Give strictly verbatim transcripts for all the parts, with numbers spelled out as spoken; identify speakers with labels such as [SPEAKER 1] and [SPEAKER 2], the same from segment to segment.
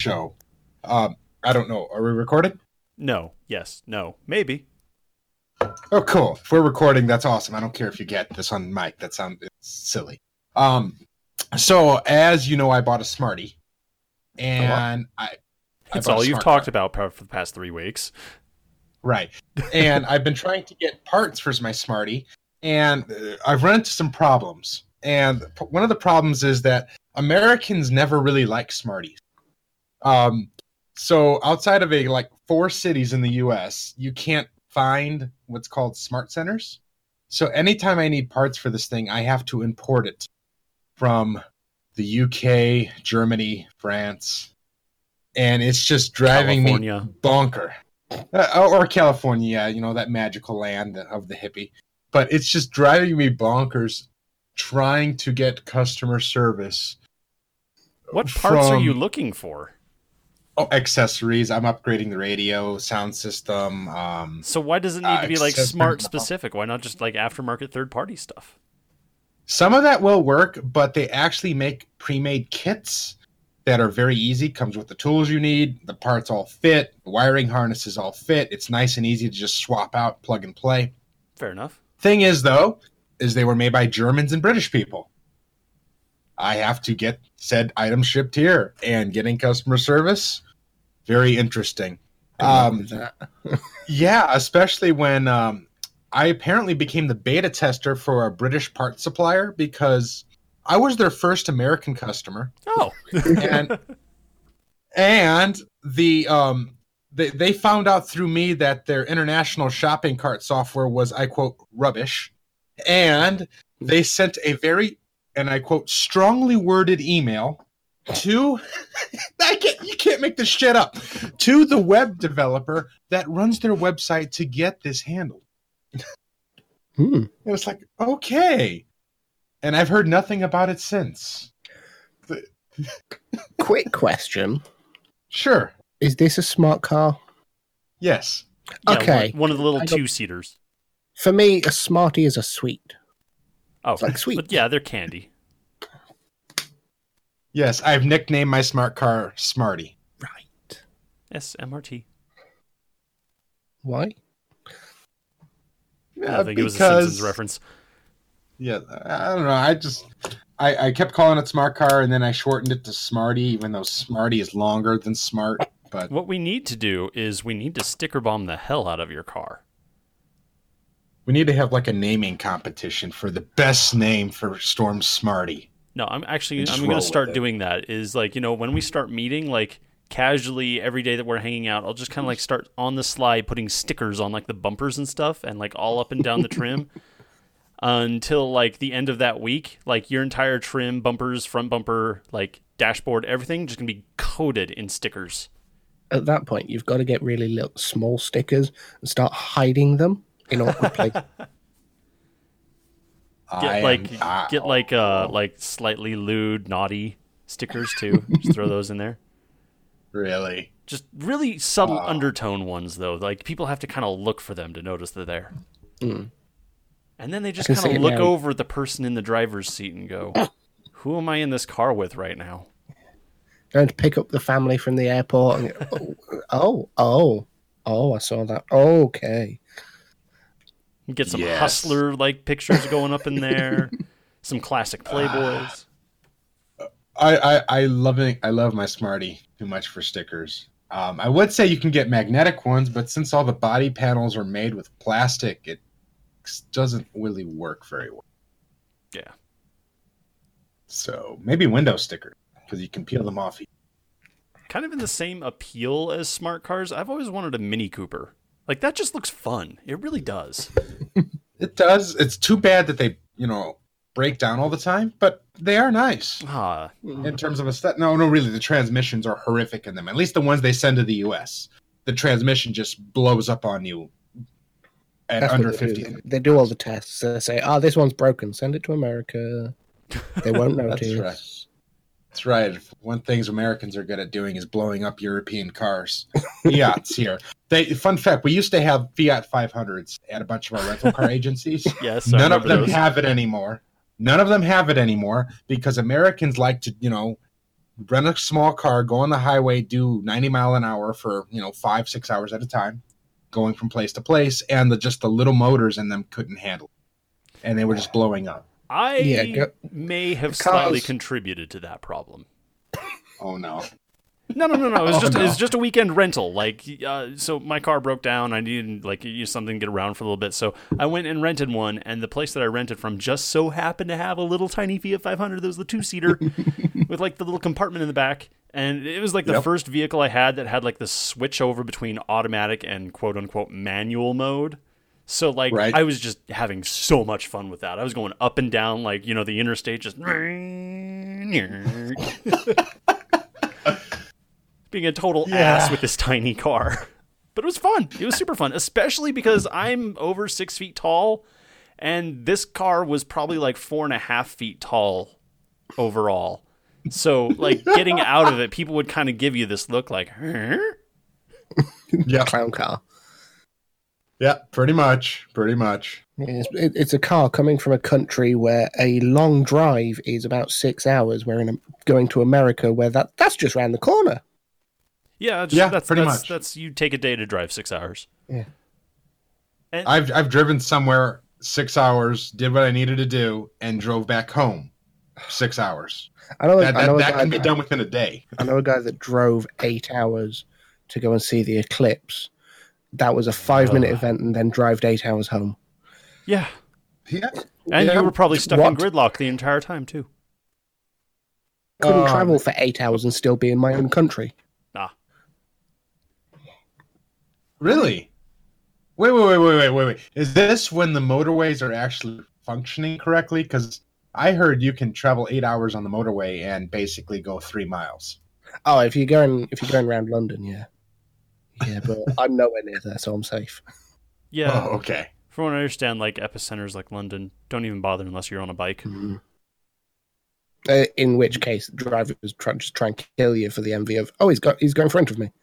[SPEAKER 1] show. Um, I don't know. Are we recording?
[SPEAKER 2] No. Yes. No. Maybe.
[SPEAKER 1] Oh, cool. If we're recording, that's awesome. I don't care if you get this on mic. That sounds silly. Um, so as you know, I bought a Smarty, and I. I
[SPEAKER 2] That's
[SPEAKER 1] bought a
[SPEAKER 2] all you've
[SPEAKER 1] smart
[SPEAKER 2] talked
[SPEAKER 1] car.
[SPEAKER 2] about for the past three weeks.
[SPEAKER 1] Right. And I've been trying to get parts for my Smarty, and uh, I've run into some problems. And p- one of the problems is that Americans never really like Smarties. Um, so outside of a like four cities in the U S, you can't find what's called smart centers. So anytime I need parts for this thing, I have to import it from the U K, Germany, France, and it's just driving
[SPEAKER 2] California.
[SPEAKER 1] me bonker. Uh, or California, yeah, you know, that magical land of the hippie. But it's just driving me bonkers trying to get customer service.
[SPEAKER 2] What parts are
[SPEAKER 1] from-
[SPEAKER 2] you looking for?
[SPEAKER 1] Oh, accessories. I'm upgrading the radio, sound system. Um,
[SPEAKER 2] So why does it need
[SPEAKER 1] Uh,
[SPEAKER 2] to be like
[SPEAKER 1] accessories-
[SPEAKER 2] smart specific? Why not just like aftermarket third party stuff?
[SPEAKER 1] some of that will work, but they actually make pre-made kits that are very easy. Comes with the tools you need. The parts all fit. The wiring harnesses all fit. It's nice and easy to just swap out, plug and play.
[SPEAKER 2] Fair enough.
[SPEAKER 1] Thing is, though, is they were made by Germans and British people. I have to get said items shipped here, and getting customer service, very interesting. Um, yeah, especially when um, I apparently became the beta tester for a British part supplier because I was their first American customer,
[SPEAKER 2] Oh.
[SPEAKER 1] and and the um, they they found out through me that their international shopping cart software was, I quote, rubbish, and they sent a very, and I quote, strongly worded email to I can't, you can't make this shit up, to the web developer that runs their website to get this handled.
[SPEAKER 3] Hmm.
[SPEAKER 1] It was like, okay. And I've heard nothing about it since.
[SPEAKER 3] Quick question.
[SPEAKER 1] Sure.
[SPEAKER 3] Is this a smart car?
[SPEAKER 1] Yes.
[SPEAKER 2] Yeah,
[SPEAKER 3] Okay.
[SPEAKER 2] One, one of the little
[SPEAKER 3] I don't-
[SPEAKER 2] two seaters.
[SPEAKER 3] For me, a Smartie is a sweet.
[SPEAKER 2] Oh,
[SPEAKER 3] like sweet.
[SPEAKER 2] But yeah, they're candy.
[SPEAKER 1] Yes, I've nicknamed my smart car Smarty.
[SPEAKER 3] Right.
[SPEAKER 2] S M R T.
[SPEAKER 3] Why?
[SPEAKER 2] I
[SPEAKER 1] Uh,
[SPEAKER 2] think it was a
[SPEAKER 1] because-
[SPEAKER 2] Simpsons reference.
[SPEAKER 1] Yeah, I don't know. I just I, I kept calling it smart car, and then I shortened it to Smarty, even though Smarty is longer than smart. But
[SPEAKER 2] What we need to do is we need to sticker bomb the hell out of your car.
[SPEAKER 1] we need to have like a naming competition for the best name for Storm Smarty.
[SPEAKER 2] No, I'm actually
[SPEAKER 1] And just
[SPEAKER 2] I'm going
[SPEAKER 1] roll
[SPEAKER 2] to start
[SPEAKER 1] with it.
[SPEAKER 2] doing that. Is like, you know, when we start meeting, like casually every day that we're hanging out, I'll just kind of like start on the slide putting stickers on like the bumpers and stuff, and like all up and down the trim until like the end of that week. Like your entire trim, bumpers, front bumper, like dashboard, everything just gonna be coated in stickers.
[SPEAKER 3] At that point, you've got to get really little, small stickers and start hiding them in awkward places.
[SPEAKER 1] I
[SPEAKER 2] Get
[SPEAKER 1] am-
[SPEAKER 2] like
[SPEAKER 1] I-
[SPEAKER 2] get like uh like slightly lewd, naughty stickers too. Just throw those in there.
[SPEAKER 1] really.
[SPEAKER 2] Just really subtle
[SPEAKER 1] Wow.
[SPEAKER 2] undertone ones, though. Like, people have to kind of look for them to notice they're there.
[SPEAKER 3] Mm.
[SPEAKER 2] And then they just
[SPEAKER 3] can
[SPEAKER 2] kind
[SPEAKER 3] see
[SPEAKER 2] of
[SPEAKER 3] it
[SPEAKER 2] look
[SPEAKER 3] now.
[SPEAKER 2] over at the person in the driver's seat and go, who am I in this car with right now?
[SPEAKER 3] Going to pick up the family from the airport. And go, oh, oh, oh, I saw that. Okay.
[SPEAKER 2] Get some
[SPEAKER 1] Yes.
[SPEAKER 2] hustler-like pictures going up in there. Some classic Playboys.
[SPEAKER 1] I, I, I love it. I love my Smarty too much for stickers. Um, I would say you can get magnetic ones, but since all the body panels are made with plastic, it doesn't really work very well.
[SPEAKER 2] Yeah.
[SPEAKER 1] So maybe window stickers, because you can peel them off.
[SPEAKER 2] Kind of in the same appeal as smart cars, I've always wanted a Mini Cooper. Like, that just looks fun. It really does.
[SPEAKER 1] It does. It's too bad that they, you know, break down all the time, but they are nice
[SPEAKER 2] Ah,
[SPEAKER 1] in terms of a set. No, no, really, the transmissions are horrific in them. At least the ones they send to the U S. The transmission just blows up on you at
[SPEAKER 3] That's
[SPEAKER 1] under
[SPEAKER 3] what they
[SPEAKER 1] fifty.
[SPEAKER 3] do. They do all the tests. They say, oh, this one's broken. Send it to America. They won't notice.
[SPEAKER 1] That's right. That's right. One things Americans are good at doing is blowing up European cars. Fiat's here. They fun fact: we used to have Fiat five hundreds at a bunch of our rental car agencies.
[SPEAKER 2] yes. I
[SPEAKER 1] None of
[SPEAKER 2] remember
[SPEAKER 1] them
[SPEAKER 2] those.
[SPEAKER 1] have it anymore. None of them have it anymore because Americans like to, you know, rent a small car, go on the highway, do ninety mile an hour for, you know, five, six hours at a time, going from place to place, and the just the little motors in them couldn't handle it. And they were just blowing up.
[SPEAKER 2] I
[SPEAKER 3] Yeah, go-
[SPEAKER 2] may have
[SPEAKER 3] Cars-
[SPEAKER 2] slightly contributed to that problem.
[SPEAKER 1] Oh no.
[SPEAKER 2] No, no, no, no. It was
[SPEAKER 1] Oh,
[SPEAKER 2] just
[SPEAKER 1] no.
[SPEAKER 2] it was just a weekend rental. Like, uh, so my car broke down. I needed like use something to get around for a little bit. So I went and rented one, and the place that I rented from just so happened to have a little tiny Fiat five hundred that was the two seater with like the little compartment in the back. And it was like the
[SPEAKER 1] Yep.
[SPEAKER 2] first vehicle I had that had like the switch over between automatic and quote unquote manual mode. So like
[SPEAKER 1] Right.
[SPEAKER 2] I was just having so much fun with that. I was going up and down like, you know, the interstate just being a total
[SPEAKER 1] Yeah.
[SPEAKER 2] ass with this tiny car. But it was fun. It was super fun, especially because I'm over six feet tall, and this car was probably like four and a half feet tall overall. So, like, getting out of it, people would kind of give you this look like, huh?
[SPEAKER 1] Yeah.
[SPEAKER 3] Clown car.
[SPEAKER 1] Yeah, pretty much. Pretty much.
[SPEAKER 3] It's, it, it's a car coming from a country where a long drive is about six hours. Where in going to America, where that that's just around the corner.
[SPEAKER 2] Yeah, just,
[SPEAKER 1] Yeah,
[SPEAKER 2] that's,
[SPEAKER 1] pretty
[SPEAKER 2] that's,
[SPEAKER 1] much.
[SPEAKER 2] That's you take a day to drive six hours.
[SPEAKER 3] Yeah.
[SPEAKER 2] And,
[SPEAKER 1] I've I've driven somewhere six hours, did what I needed to do, and drove back home six hours.
[SPEAKER 3] I know.
[SPEAKER 1] That,
[SPEAKER 3] I
[SPEAKER 1] that,
[SPEAKER 3] know a
[SPEAKER 1] that
[SPEAKER 3] guy
[SPEAKER 1] can be
[SPEAKER 3] that-
[SPEAKER 1] done within a day.
[SPEAKER 3] I know a guy that drove eight hours to go and see the eclipse. That was a five-minute
[SPEAKER 1] Ugh.
[SPEAKER 3] event, and then drove eight hours home.
[SPEAKER 2] yeah.
[SPEAKER 1] Yeah.
[SPEAKER 2] And
[SPEAKER 3] Yeah,
[SPEAKER 2] you were probably stuck in
[SPEAKER 3] what?
[SPEAKER 2] gridlock the entire time, too.
[SPEAKER 3] Couldn't
[SPEAKER 1] Um,
[SPEAKER 3] travel for eight hours and still be in my own country.
[SPEAKER 2] Ah.
[SPEAKER 1] Really? Wait, wait, wait, wait, wait, wait, wait. Is this when the motorways are actually functioning correctly? Because I heard you can travel eight hours on the motorway and basically go three miles.
[SPEAKER 3] Oh, if you're going, if you're going around London, yeah, yeah. But I'm nowhere near there, so I'm safe.
[SPEAKER 2] Yeah.
[SPEAKER 1] Oh, okay.
[SPEAKER 2] From what I understand, like epicenters like London, don't even bother unless you're on a bike.
[SPEAKER 3] Uh, in which case, the driver was trying just try and kill you for the envy of, oh, he's got, he's going in front of me.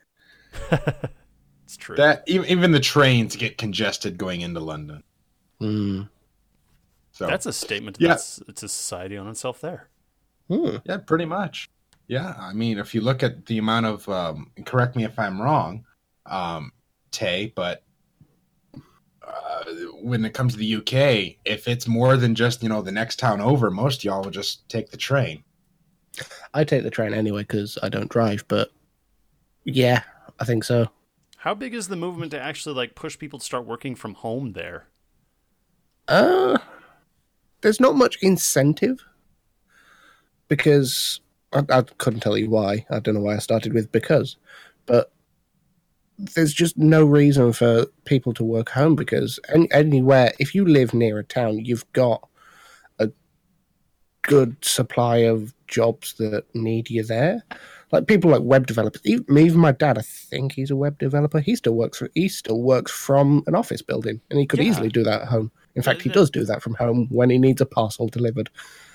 [SPEAKER 2] It's true.
[SPEAKER 1] That even, even the trains get congested going into London.
[SPEAKER 3] Mm.
[SPEAKER 1] So
[SPEAKER 2] That's a statement.
[SPEAKER 1] Yeah.
[SPEAKER 2] That's it's a society on itself there.
[SPEAKER 3] Hmm.
[SPEAKER 1] yeah, pretty much. Yeah, I mean, if you look at the amount of, um, correct me if I'm wrong, um, Tay, but uh, when it comes to the U K, if it's more than just, you know, the next town over, most of y'all will just take the train.
[SPEAKER 3] I take the train anyway because I don't drive. But yeah, I think so.
[SPEAKER 2] How big is the movement to actually like push people to start working from home there?
[SPEAKER 3] Uh, there's not much incentive because I, I couldn't tell you why. I don't know why I started with because, but there's just no reason for people to work home because any, anywhere, if you live near a town, you've got a good supply of jobs that need you there. Like people like web developers. Even, even my dad, I think he's a web developer. He still works for. He still works from an office building, and he could
[SPEAKER 2] Yeah.
[SPEAKER 3] easily do that at home. In fact, he
[SPEAKER 2] Uh,
[SPEAKER 3] does do that from home when he needs a parcel delivered.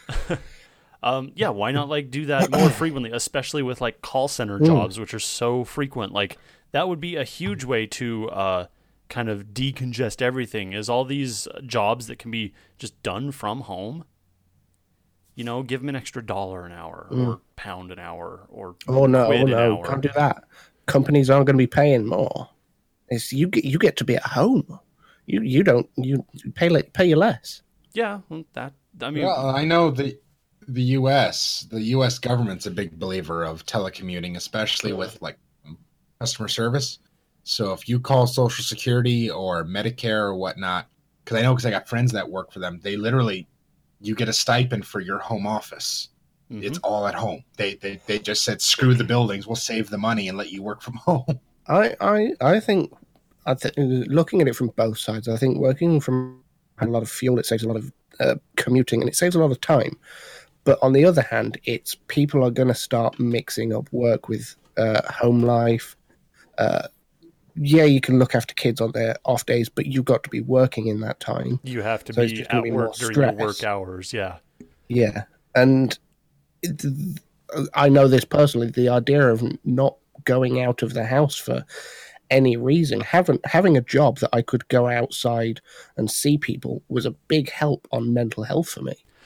[SPEAKER 2] Um, yeah, why not like do that more frequently, especially with like call center jobs, which are so frequent. Like that would be a huge way to uh, kind of decongest everything. Is all these jobs that can be just done from home? You know, give them an extra dollar an hour or pound an hour or
[SPEAKER 3] Oh no,
[SPEAKER 2] quid
[SPEAKER 3] oh
[SPEAKER 2] an
[SPEAKER 3] no,
[SPEAKER 2] hour.
[SPEAKER 3] can't do that. Companies aren't going to be paying more. It's you get you get to be at home. You you don't you pay le- pay you less.
[SPEAKER 2] Yeah, well, that I mean,
[SPEAKER 1] Well, I know the the U S the U S government's a big believer of telecommuting, especially with like customer service. So if you call Social Security or Medicare or whatnot, because I know because I got friends that work for them, they literally you get a stipend for your home office.
[SPEAKER 2] mhm.
[SPEAKER 1] It's all at home. They, they they just said screw the buildings, we'll save the money and let you work from home.
[SPEAKER 3] I I I think I th- looking at it from both sides, I think working from a lot of fuel, it saves a lot of uh, commuting and it saves a lot of time. But on the other hand, it's people are going to start mixing up work with uh, home life. Uh, yeah, you can look after kids on their off days, but you've got to be working in that time.
[SPEAKER 2] you have to
[SPEAKER 3] So it's
[SPEAKER 2] be
[SPEAKER 3] just gonna
[SPEAKER 2] at
[SPEAKER 3] be
[SPEAKER 2] work
[SPEAKER 3] more
[SPEAKER 2] during your
[SPEAKER 3] stress.
[SPEAKER 2] work hours. Yeah,
[SPEAKER 3] Yeah, and it, I know this personally. The idea of not going out of the house for any reason, having having a job that I could go outside and see people, was a big help on mental health for me.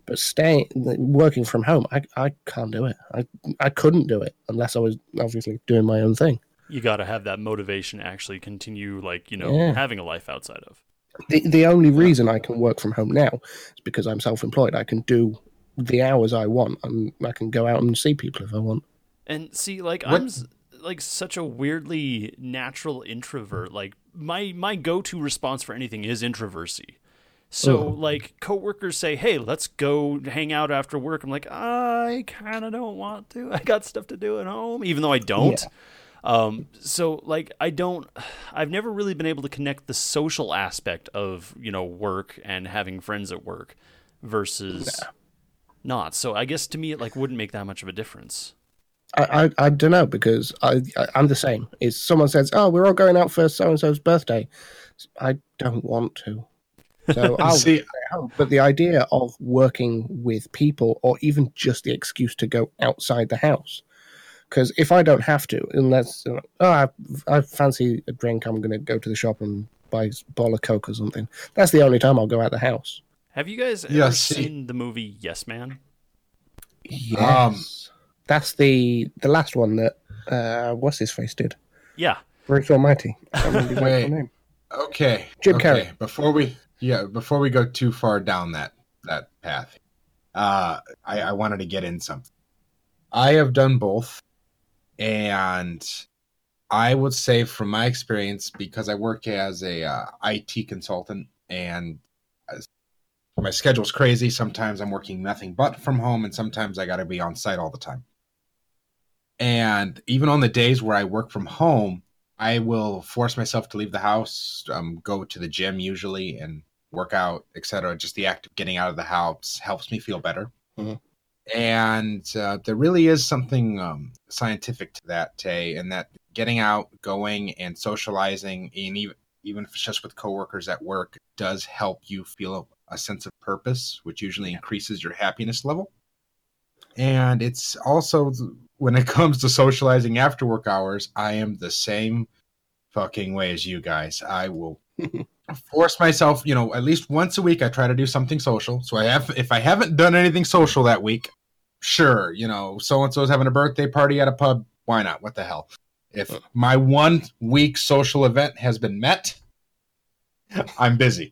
[SPEAKER 3] But staying, working from home, I, I can't do it. I, I couldn't do it unless I was obviously doing my own thing.
[SPEAKER 2] You got to have that motivation to actually continue, like, you know,
[SPEAKER 3] Yeah.
[SPEAKER 2] having a life outside of.
[SPEAKER 3] The, the only reason I can work from home now is because I'm self-employed. I can do the hours I want, and I can go out and see people if I want.
[SPEAKER 2] And see, like,
[SPEAKER 1] What-
[SPEAKER 2] I'm s- like such a weirdly natural introvert. Like, my my go-to response for anything is introversy. So,
[SPEAKER 3] Oh.
[SPEAKER 2] like, coworkers say, "Hey, let's go hang out after work." I'm like, I kind of don't want to. I got stuff to do at home, even though I don't. Um, so, like, I don't. I've never really been able to connect the social aspect of, you know, work and having friends at work versus not. So, I guess to me, it like wouldn't make that much of a difference.
[SPEAKER 3] I, I, I don't know, because I, I, I'm the same. Is someone says, oh, we're all going out for so-and-so's birthday. I don't want to. So I'll
[SPEAKER 1] See-
[SPEAKER 3] stay at home. But the idea of working with people, or even just the excuse to go outside the house, because if I don't have to, unless, oh, I, I fancy a drink, I'm going to go to the shop and buy a bottle of Coke or something. That's the only time I'll go out the house.
[SPEAKER 2] Have you guys ever
[SPEAKER 1] Yeah, see-
[SPEAKER 2] seen the movie Yes Man?
[SPEAKER 3] Yes.
[SPEAKER 1] Um,
[SPEAKER 3] That's the the last one that, uh, what's his face did?
[SPEAKER 2] Yeah.
[SPEAKER 3] Bruce Almighty. I can't remember his
[SPEAKER 1] Wait.
[SPEAKER 3] actual name.
[SPEAKER 1] Okay.
[SPEAKER 3] Jim
[SPEAKER 1] okay.
[SPEAKER 3] Carrey.
[SPEAKER 1] Before we yeah, before we go too far down that that path, uh, I, I wanted to get in something. I have done both, and I would say from my experience, because I work as a uh, I T consultant, and as my schedule's crazy. Sometimes I'm working nothing but from home, and sometimes I got to be on site all the time. And even on the days where I work from home, I will force myself to leave the house, um, go to the gym usually, and work out, et cetera. Just the act of getting out of the house helps me feel better.
[SPEAKER 3] Mhm.
[SPEAKER 1] And uh, there really is something um, scientific to that, Tay, and that getting out, going, and socializing, and even even if it's just with coworkers at work, does help you feel a sense of purpose, which usually increases your happiness level. And it's also, when it comes to socializing after work hours, I am the same fucking way as you guys. I will force myself, you know, at least once a week, I try to do something social. So I have, if I haven't done anything social that week, sure, you know, so-and-so's having a birthday party at a pub. Why not? What the hell? If my one week social event has been met, I'm busy.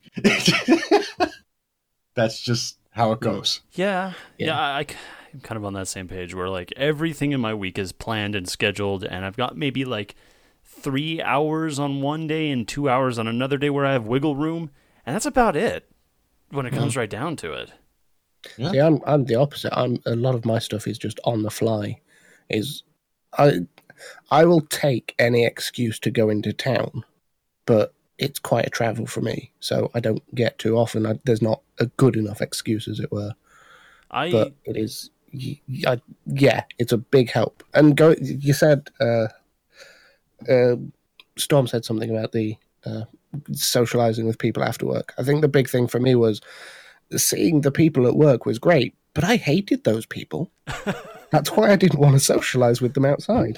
[SPEAKER 1] That's just how it goes.
[SPEAKER 2] Yeah. Yeah.
[SPEAKER 3] Yeah.
[SPEAKER 2] I, I'm kind of on that same page where, like, everything in my week is planned and scheduled, and I've got maybe like three hours on one day and two hours on another day where I have wiggle room, and that's about it when it comes right down to it.
[SPEAKER 1] Yeah.
[SPEAKER 3] See, I'm I'm the opposite. I'm a lot of my stuff is just on the fly. Is I I will take any excuse to go into town, but it's quite a travel for me, so I don't get too often. I, there's not a good enough excuse, as it were.
[SPEAKER 2] I
[SPEAKER 3] But it is, y- y- yeah, it's a big help. And go. You said, uh, uh, Storm said something about the uh, socializing with people after work. I think the big thing for me was seeing the people at work was great, but I hated those people. That's why I didn't want to socialize with them outside.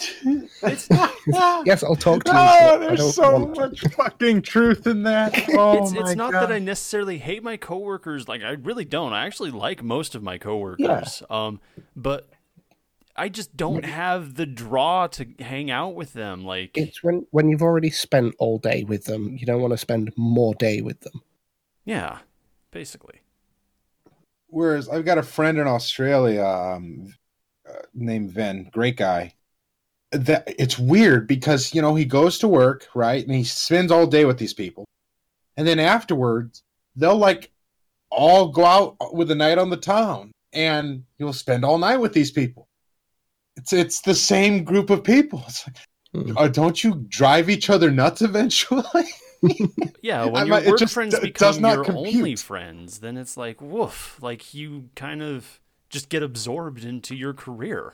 [SPEAKER 3] Yes, I'll talk to you.
[SPEAKER 1] Oh,
[SPEAKER 3] but I
[SPEAKER 1] there's
[SPEAKER 3] don't
[SPEAKER 1] so
[SPEAKER 3] want to.
[SPEAKER 1] much fucking truth in that. Oh
[SPEAKER 2] it's
[SPEAKER 1] my
[SPEAKER 2] it's not
[SPEAKER 1] God.
[SPEAKER 2] that I necessarily hate my coworkers. Like, I really don't. I actually like most of my coworkers. Um, but I just don't have the draw to hang out with them. Like,
[SPEAKER 3] It's when, when you've already spent all day with them, you don't want to spend more day with them.
[SPEAKER 2] yeah, basically.
[SPEAKER 1] Whereas I've got a friend in Australia um, uh, named Vin, great guy. That it's weird because, you know, he goes to work, right, and he spends all day with these people, and then afterwards they'll like all go out with a night on the town, and you'll spend all night with these people. It's it's the same group of people. It's like,
[SPEAKER 3] Hmm.
[SPEAKER 1] uh, don't you drive each other nuts eventually?
[SPEAKER 2] Yeah, when
[SPEAKER 1] I
[SPEAKER 2] your
[SPEAKER 1] might- it
[SPEAKER 2] work
[SPEAKER 1] just
[SPEAKER 2] friends
[SPEAKER 1] d-
[SPEAKER 2] become
[SPEAKER 1] does not
[SPEAKER 2] your
[SPEAKER 1] compute.
[SPEAKER 2] only friends, then it's like, woof. Like, you kind of just get absorbed into your career.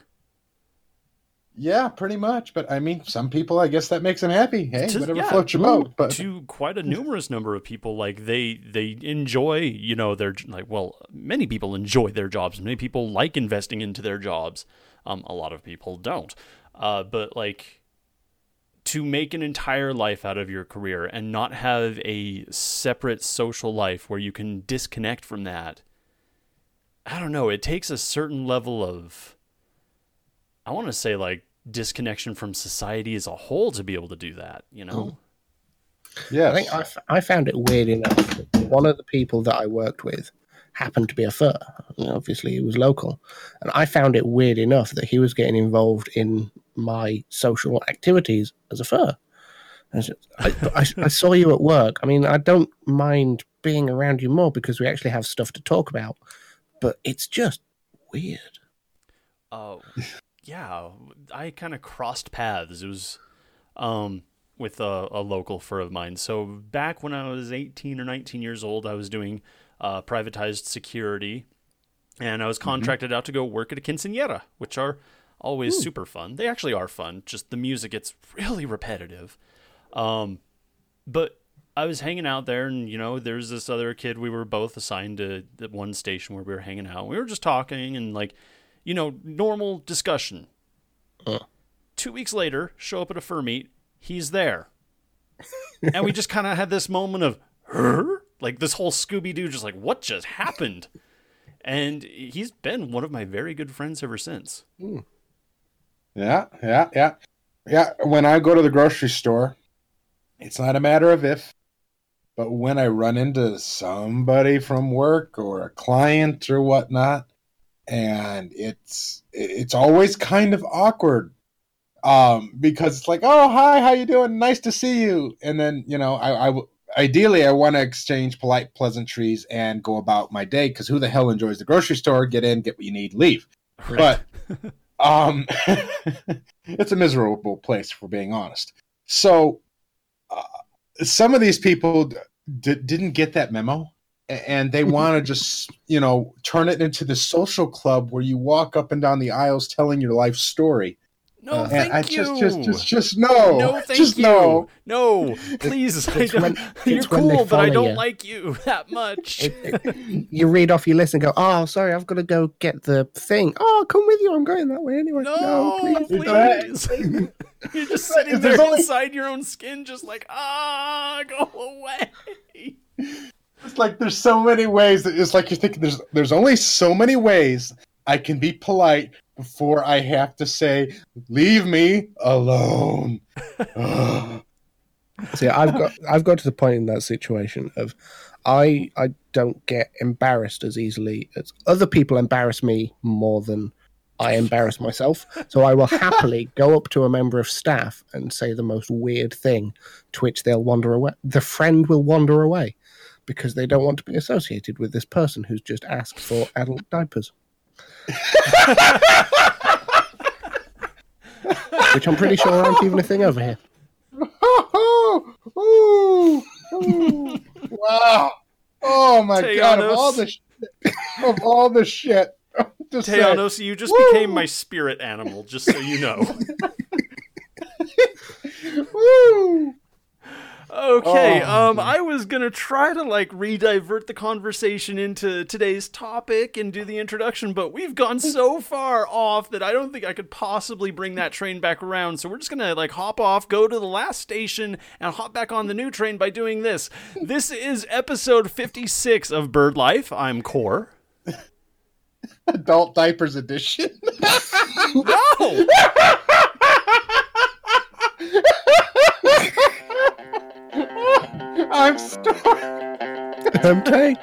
[SPEAKER 1] Yeah, pretty much. But I mean, some people, I guess that makes them happy. Hey,
[SPEAKER 2] To-
[SPEAKER 1] whatever
[SPEAKER 2] yeah,
[SPEAKER 1] floats your boat. But
[SPEAKER 2] to quite a numerous number of people, like they they enjoy, you know, their like. Well, many people enjoy their jobs. Many people like investing into their jobs. Um, a lot of people don't. Uh, but like, to make an entire life out of your career and not have a separate social life where you can disconnect from that, I don't know, it takes a certain level of, I want to say like disconnection from society as a whole to be able to do that, you know?
[SPEAKER 1] Yeah,
[SPEAKER 3] I think I, f- I found it weird enough that one of the people that I worked with happened to be a fur. You know, obviously, he was local. And I found it weird enough that he was getting involved in my social activities as a fur. I, said, I, I, I saw you at work. I mean, I don't mind being around you more because we actually have stuff to talk about, but it's just weird.
[SPEAKER 2] Oh, yeah. I kind of crossed paths. It was um, with a, a local fur of mine. So back when I was eighteen or nineteen years old, I was doing uh, privatized security, and I was contracted mm-hmm. out to go work at a quinceañera, which are always Ooh. super fun. They actually are fun. Just the music gets really repetitive. Um, but I was hanging out there, and, you know, there's this other kid. We were both assigned to the one station where we were hanging out. We were just talking and, like, you know, normal discussion. Uh. Two weeks later, show up at a fur meet. He's there. And we just kind of had this moment of, huh? Like, this whole Scooby-Doo just like, what just happened? And he's been one of my very good friends ever since.
[SPEAKER 1] Mm. Yeah, yeah, yeah. Yeah, when I go to the grocery store, it's not a matter of if, but when I run into somebody from work or a client or whatnot, and it's it's always kind of awkward, um, because it's like, oh, hi, how you doing? Nice to see you. And then, you know, I, I ideally I want to exchange polite pleasantries and go about my day, because who the hell enjoys the grocery store? Get in, get what you need, leave. Right. But um, it's a miserable place, if we're being honest. So uh, some of these people d- didn't get that memo. And they want to just, you know, turn it into the social club where you walk up and down the aisles telling your life story.
[SPEAKER 2] No,
[SPEAKER 1] uh,
[SPEAKER 2] thank
[SPEAKER 1] I
[SPEAKER 2] you.
[SPEAKER 1] Just, just, just, just no.
[SPEAKER 2] No, thank
[SPEAKER 1] just
[SPEAKER 2] you.
[SPEAKER 1] No,
[SPEAKER 2] no, please.
[SPEAKER 3] It's, it's when,
[SPEAKER 2] You're
[SPEAKER 3] it's
[SPEAKER 2] cool, but I don't
[SPEAKER 3] you.
[SPEAKER 2] like you that much.
[SPEAKER 3] It, it, you read off your list and go, oh, sorry, I've got to go get the thing. Oh, I'll come with you. I'm going that way anyway.
[SPEAKER 2] No,
[SPEAKER 3] no
[SPEAKER 2] please. please. You're just sitting there
[SPEAKER 1] only...
[SPEAKER 2] inside your own skin, just like, ah, go away.
[SPEAKER 1] It's like there's so many ways that it's like you're thinking there's there's only so many ways I can be polite before I have to say, leave me alone.
[SPEAKER 3] See, I've got I've got to the point in that situation of I I don't get embarrassed as easily as other people embarrass me more than I embarrass myself. So I will happily go up to a member of staff and say the most weird thing, to which they'll wander away. The friend will wander away, because they don't want to be associated with this person who's just asked for adult diapers. Which I'm pretty sure aren't even a thing over here.
[SPEAKER 1] Oh, oh, oh. Wow. Oh my
[SPEAKER 2] Teanos.
[SPEAKER 1] God, of all the shit, of all the shit.
[SPEAKER 2] Teanos, you just Woo! became my spirit animal, just so you know.
[SPEAKER 1] Woo!
[SPEAKER 2] Okay,
[SPEAKER 1] oh,
[SPEAKER 2] um, I was gonna try to, like, re-divert the conversation into today's topic and do the introduction, but we've gone so far off that I don't think I could possibly bring that train back around, so we're just gonna, like, hop off, go to the last station, and hop back on the new train by doing this. This is episode fifty-six of Bird Life. I'm Core.
[SPEAKER 1] Adult Diapers Edition.
[SPEAKER 2] No!
[SPEAKER 1] I'm stuck.
[SPEAKER 3] I'm Tay.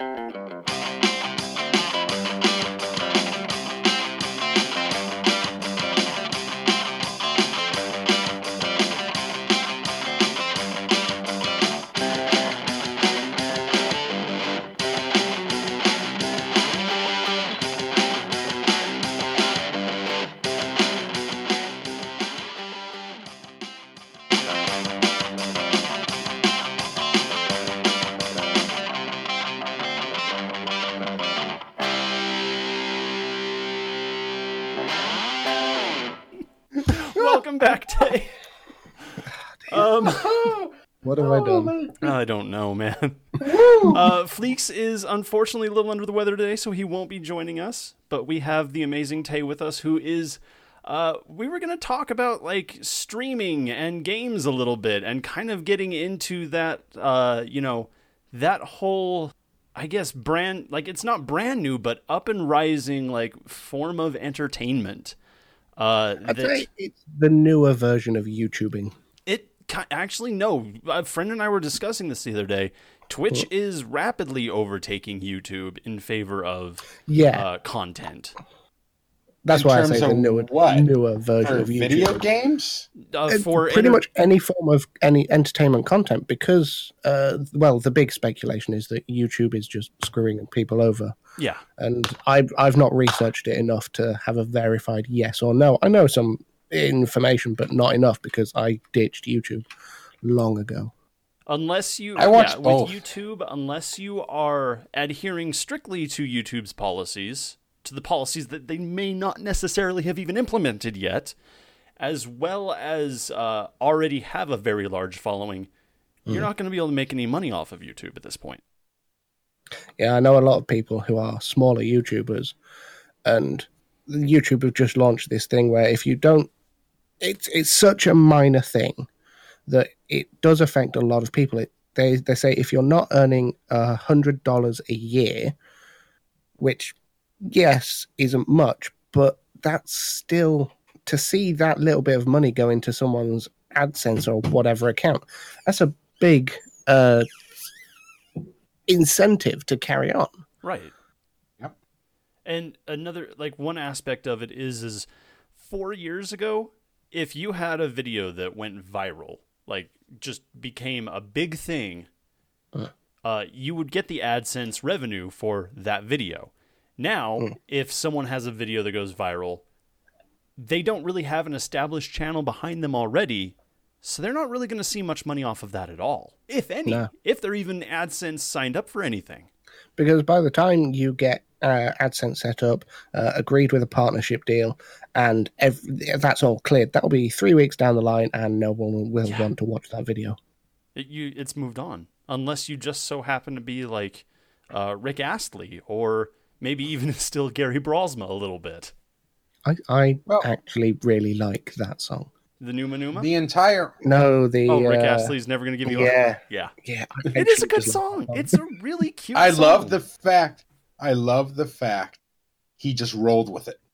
[SPEAKER 2] Welcome back, Tay. Um,
[SPEAKER 3] what have I done?
[SPEAKER 2] I don't know, man. uh, Fleeks is unfortunately a little under the weather today, so he won't be joining us. But we have the amazing Tay with us, who is... Uh, we were going to talk about, like, streaming and games a little bit, and kind of getting into that, uh, you know, that whole I guess brand like it's not brand new, but up and rising like form of entertainment. Uh,
[SPEAKER 3] I'd
[SPEAKER 2] that
[SPEAKER 3] say it's the newer version of YouTubing.
[SPEAKER 2] it actually no. A friend and I were discussing this the other day. Twitch
[SPEAKER 3] Cool.
[SPEAKER 2] is rapidly overtaking YouTube in favor of
[SPEAKER 3] Yeah,
[SPEAKER 2] uh, content.
[SPEAKER 3] that's
[SPEAKER 1] In
[SPEAKER 3] why I
[SPEAKER 1] terms
[SPEAKER 3] say the
[SPEAKER 1] of
[SPEAKER 3] newer,
[SPEAKER 1] what?
[SPEAKER 3] newer version
[SPEAKER 1] For
[SPEAKER 3] of YouTube.
[SPEAKER 1] video games?
[SPEAKER 2] Uh,
[SPEAKER 3] Uh,
[SPEAKER 2] for
[SPEAKER 3] pretty
[SPEAKER 2] enter-
[SPEAKER 3] much any form of any entertainment content, because uh, well, the big speculation is that YouTube is just screwing people over,
[SPEAKER 2] yeah.
[SPEAKER 3] and I've I've not researched it enough to have a verified yes or no. I know some information, but not enough because I ditched YouTube long ago.
[SPEAKER 2] Unless you,
[SPEAKER 1] I watch
[SPEAKER 2] yeah,
[SPEAKER 1] both.
[SPEAKER 2] with YouTube, unless you are adhering strictly to YouTube's policies, to the policies that they may not necessarily have even implemented yet, as well as uh, already have a very large following, you're not going to be able to make any money off of YouTube at this point.
[SPEAKER 3] Yeah, I know a lot of people who are smaller YouTubers, and YouTube have just launched this thing where if you don't, it's it's such a minor thing that it does affect a lot of people. It, they they say if you're not earning a hundred dollars a year, which yes isn't much, but that's still to see that little bit of money go into someone's AdSense or whatever account. That's a big uh, incentive to carry on.
[SPEAKER 2] Right.
[SPEAKER 1] Yep.
[SPEAKER 2] And another, like one aspect of it is, is four years ago, if you had a video that went viral, like just became a big thing,
[SPEAKER 3] Uh.
[SPEAKER 2] uh, you would get the AdSense revenue for that video. Now,
[SPEAKER 3] Mm.
[SPEAKER 2] if someone has a video that goes viral, they don't really have an established channel behind them already, so they're not really going to see much money off of that at all, if any,
[SPEAKER 3] No.
[SPEAKER 2] if they're even AdSense signed up for anything.
[SPEAKER 3] Because by the time you get uh, AdSense set up, uh, agreed with a partnership deal, and ev- that's all cleared, that'll be three weeks down the line, and no one will
[SPEAKER 2] Yeah.
[SPEAKER 3] want to watch that video.
[SPEAKER 2] It, you, it's moved on, unless you just so happen to be like uh, Rick Astley, or maybe even still Gary Brosma a little bit.
[SPEAKER 3] I, I
[SPEAKER 1] Well-
[SPEAKER 3] actually really like that song.
[SPEAKER 2] The Numa Numa?
[SPEAKER 1] The entire
[SPEAKER 3] No, the
[SPEAKER 2] oh, Rick
[SPEAKER 3] uh,
[SPEAKER 2] Astley's Never Gonna Give You Up.
[SPEAKER 3] yeah.
[SPEAKER 2] Yeah.
[SPEAKER 3] yeah, I
[SPEAKER 2] It is a
[SPEAKER 3] actually
[SPEAKER 2] good
[SPEAKER 3] just love
[SPEAKER 2] song.
[SPEAKER 3] that song.
[SPEAKER 2] It's a really cute
[SPEAKER 1] I
[SPEAKER 2] song.
[SPEAKER 1] love the fact I love the fact he just rolled with it.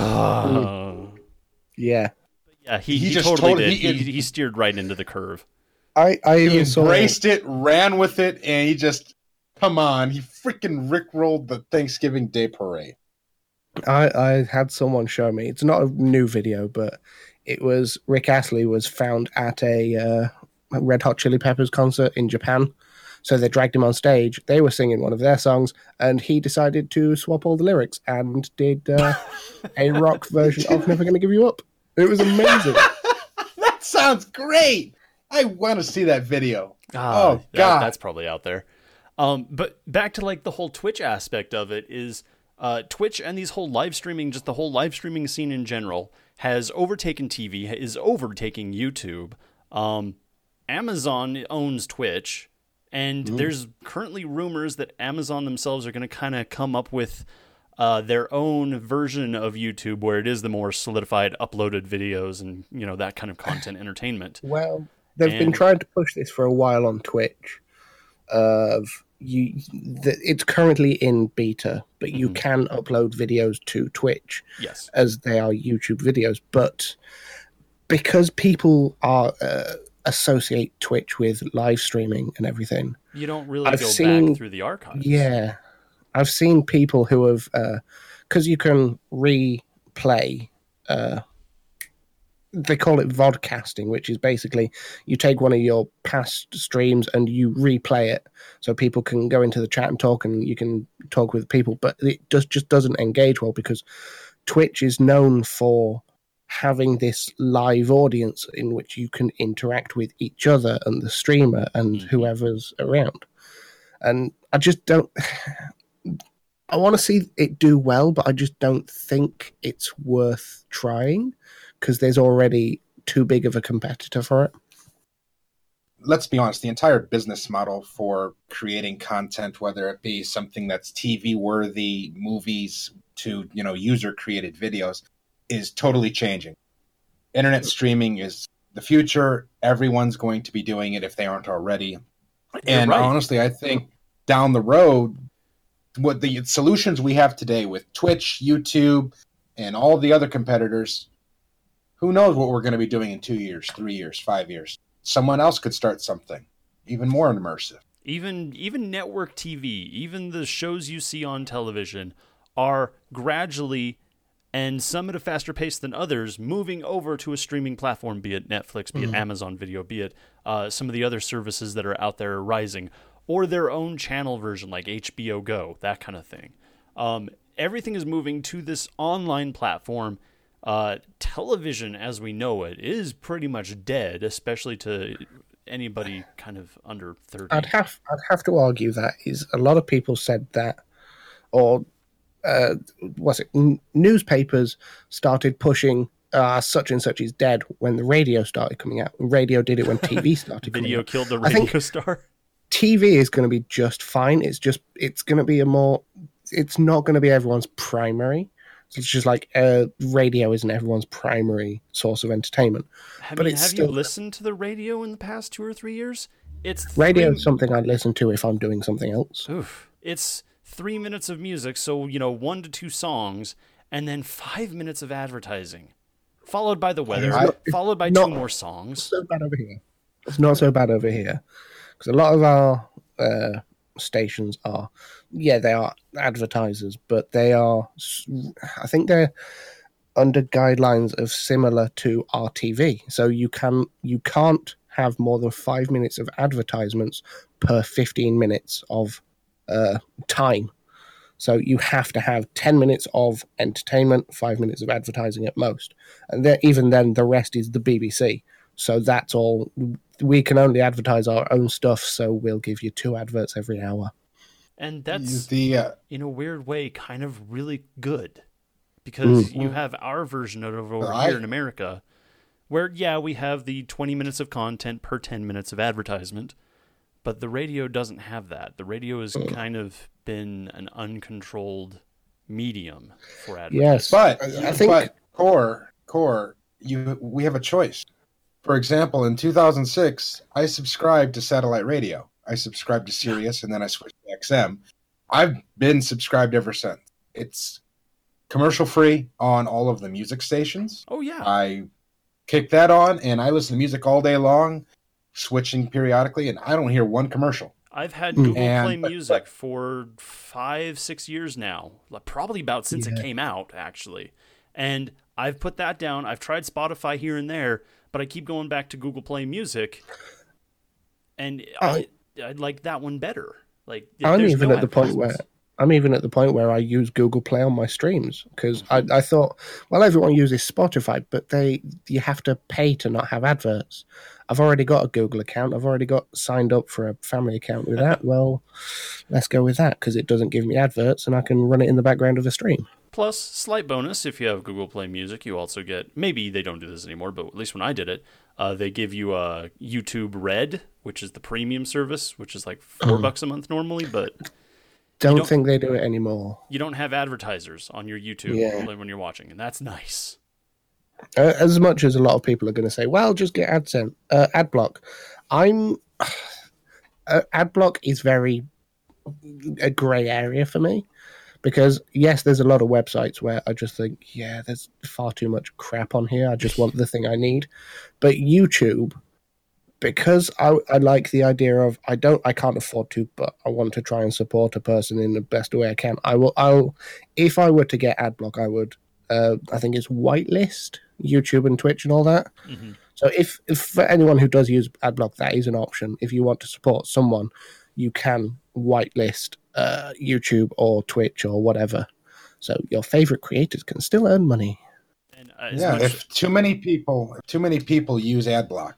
[SPEAKER 2] Oh.
[SPEAKER 3] yeah.
[SPEAKER 2] Yeah, he,
[SPEAKER 1] He
[SPEAKER 2] he,
[SPEAKER 1] just
[SPEAKER 2] totally
[SPEAKER 1] totally-
[SPEAKER 2] did.
[SPEAKER 1] he-
[SPEAKER 2] He, he steered right into the curve.
[SPEAKER 3] I I
[SPEAKER 1] He
[SPEAKER 3] even saw
[SPEAKER 1] embraced it, ran with it, and he just come on, he freaking rickrolled the Thanksgiving Day parade.
[SPEAKER 3] I, I had someone show me. It's not a new video, but it was Rick Astley was found at a uh, Red Hot Chili Peppers concert in Japan. So they dragged him on stage. They were singing one of their songs, and he decided to swap all the lyrics and did uh, a rock version of "Never Gonna Give You Up." It was amazing.
[SPEAKER 1] That sounds great. I want to see that video.
[SPEAKER 2] Ah,
[SPEAKER 1] Oh,
[SPEAKER 2] that-
[SPEAKER 1] God.
[SPEAKER 2] that's probably out there. Um, but back to like the whole Twitch aspect of it is uh, Twitch and these whole live streaming, just the whole live streaming scene in general, has overtaken T V, is overtaking YouTube. Um, Amazon owns Twitch, and there's currently rumors that Amazon themselves are going to kind of come up with uh, their own version of YouTube, where it is the more solidified, uploaded videos and you know that kind of content entertainment.
[SPEAKER 3] Well, they've been
[SPEAKER 2] And-
[SPEAKER 3] trying to push this for a while on Twitch. Of you, the, it's currently in beta, but you
[SPEAKER 2] Mhm.
[SPEAKER 3] can upload videos to Twitch
[SPEAKER 2] Yes.
[SPEAKER 3] as they are YouTube videos. But because people are uh, associate Twitch with live streaming and everything,
[SPEAKER 2] You don't really
[SPEAKER 3] I've
[SPEAKER 2] go
[SPEAKER 3] seen-
[SPEAKER 2] back through the archives.
[SPEAKER 3] yeah, I've seen people who have because you can replay. Uh, they call it vodcasting, which is basically you take one of your past streams and you replay it, so people can go into the chat and talk, and you can talk with people. But it just just doesn't engage well because Twitch is known for having this live audience in which you can interact with each other and the streamer and
[SPEAKER 2] Mhm.
[SPEAKER 3] whoever's around. And I just don't. I want to see it do well, but I just don't think it's worth trying because there's already too big of a competitor for it.
[SPEAKER 1] Let's be honest, the entire business model for creating content, whether it be something that's T V worthy, movies to, you know, user created videos, is totally changing. Internet streaming is the future. Everyone's going to be doing it if they aren't already.
[SPEAKER 2] You're
[SPEAKER 1] And
[SPEAKER 2] right.
[SPEAKER 1] honestly, I think down the road, what the solutions we have today with Twitch, YouTube, and all the other competitors, who knows what we're going to be doing in two years, three years, five years. Someone else could start something even more immersive.
[SPEAKER 2] Even even network T V, even the shows you see on television are gradually, and some at a faster pace than others, moving over to a streaming platform, be it Netflix, be mm-hmm. it Amazon Video, be it uh, some of the other services that are out there rising, or their own channel version like H B O Go, that kind of thing. Um, everything is moving to this online platform. Uh, television, as we know it, is pretty much dead, especially to anybody kind of under thirty.
[SPEAKER 3] I'd have I'd have to argue that is a lot of people said that, or uh, was it n- newspapers started pushing uh, such and such is dead when the radio started coming out. Radio did it when T V started.
[SPEAKER 2] Video
[SPEAKER 3] coming
[SPEAKER 2] killed
[SPEAKER 3] out.
[SPEAKER 2] the radio star.
[SPEAKER 3] T V is going to be just fine. It's just it's going to be a more. It's not going to be everyone's primary. It's just like uh, radio isn't everyone's primary source of entertainment.
[SPEAKER 2] I
[SPEAKER 3] but
[SPEAKER 2] mean,
[SPEAKER 3] it's
[SPEAKER 2] have
[SPEAKER 3] still,
[SPEAKER 2] you listened to the radio in the past two or three years? It's
[SPEAKER 3] radio
[SPEAKER 2] three...
[SPEAKER 3] is something I'd listen to if I'm doing something else.
[SPEAKER 2] Oof. It's three minutes of music, so, you know, one to two songs, and then five minutes of advertising, followed by the weather,
[SPEAKER 3] not,
[SPEAKER 2] followed by
[SPEAKER 3] not,
[SPEAKER 2] two more songs.
[SPEAKER 3] It's so bad over here. It's not so bad over here. Because a lot of our uh, stations are, yeah, they are advertisers, but they are, I think they're under guidelines of similar to R T V. So you can you can't have more than five minutes of advertisements per fifteen minutes of uh, time. So you have to have ten minutes of entertainment, five minutes of advertising at most. And then, even then, the rest is the B B C. So that's all. We can only advertise our own stuff, so we'll give you two adverts every hour.
[SPEAKER 2] And that's,
[SPEAKER 1] the uh,
[SPEAKER 2] in a weird way, kind of really good. Because
[SPEAKER 3] mm.
[SPEAKER 2] you have our version of it over
[SPEAKER 1] I,
[SPEAKER 2] here in America, where, yeah, we have the twenty minutes of content per ten minutes of advertisement, but the radio doesn't have that. The radio has mm. kind of been an uncontrolled medium for advertising.
[SPEAKER 3] Yes,
[SPEAKER 1] but
[SPEAKER 3] I think
[SPEAKER 1] but core core you we have a choice. For example, in two thousand six, I subscribed to satellite radio. I subscribed to Sirius, and then I switched to X M. I've been subscribed ever since. It's commercial free on all of the music stations.
[SPEAKER 2] Oh yeah,
[SPEAKER 1] I kick that on, and I listen to music all day long, switching periodically, and I don't hear one commercial.
[SPEAKER 2] I've had Google
[SPEAKER 1] and,
[SPEAKER 2] Play
[SPEAKER 1] but,
[SPEAKER 2] Music
[SPEAKER 1] but,
[SPEAKER 2] for five, six years now, probably about since
[SPEAKER 3] yeah.
[SPEAKER 2] it came out, actually. And I've put that down. I've tried Spotify here and there, but I keep going back to Google Play Music, and I, I, I like that one better. Like
[SPEAKER 3] I'm even no at the point where I'm even at the point where I use Google Play on my streams because I, I thought, well, everyone uses Spotify, but they you have to pay to not have adverts. I've already got a Google account. I've already got signed up for a family account with that. Well, let's go with that because it doesn't give me adverts and I can run it in the background of the stream.
[SPEAKER 2] Plus, slight bonus, if you have Google Play Music, you also get, maybe they don't do this anymore, but at least when I did it, uh, they give you a YouTube Red, which is the premium service, which is like four bucks a month normally, but...
[SPEAKER 3] Don't,
[SPEAKER 2] don't
[SPEAKER 3] think they do it anymore.
[SPEAKER 2] You don't have advertisers on your YouTube
[SPEAKER 3] yeah.
[SPEAKER 2] when you're watching, and that's nice.
[SPEAKER 3] Uh, as much as a lot of people are going to say, well, just get AdSense, uh, AdBlock. I'm... Uh, AdBlock is very a grey area for me. Because, yes, there's a lot of websites where I just think, yeah, there's far too much crap on here. I just want the thing I need. But YouTube, because I, I like the idea of, I don't, I can't afford to, but I want to try and support a person in the best way I can. I will, I'll, if I were to get AdBlock, I would, uh, I think it's whitelist YouTube and Twitch and all that. Mm-hmm. So if, if for anyone who does use AdBlock, that is an option. If you want to support someone, you can whitelist uh, YouTube or Twitch or whatever. So your favorite creators can still earn money.
[SPEAKER 2] And, uh,
[SPEAKER 1] yeah,
[SPEAKER 2] much...
[SPEAKER 1] if too many people, if too many people use AdBlock,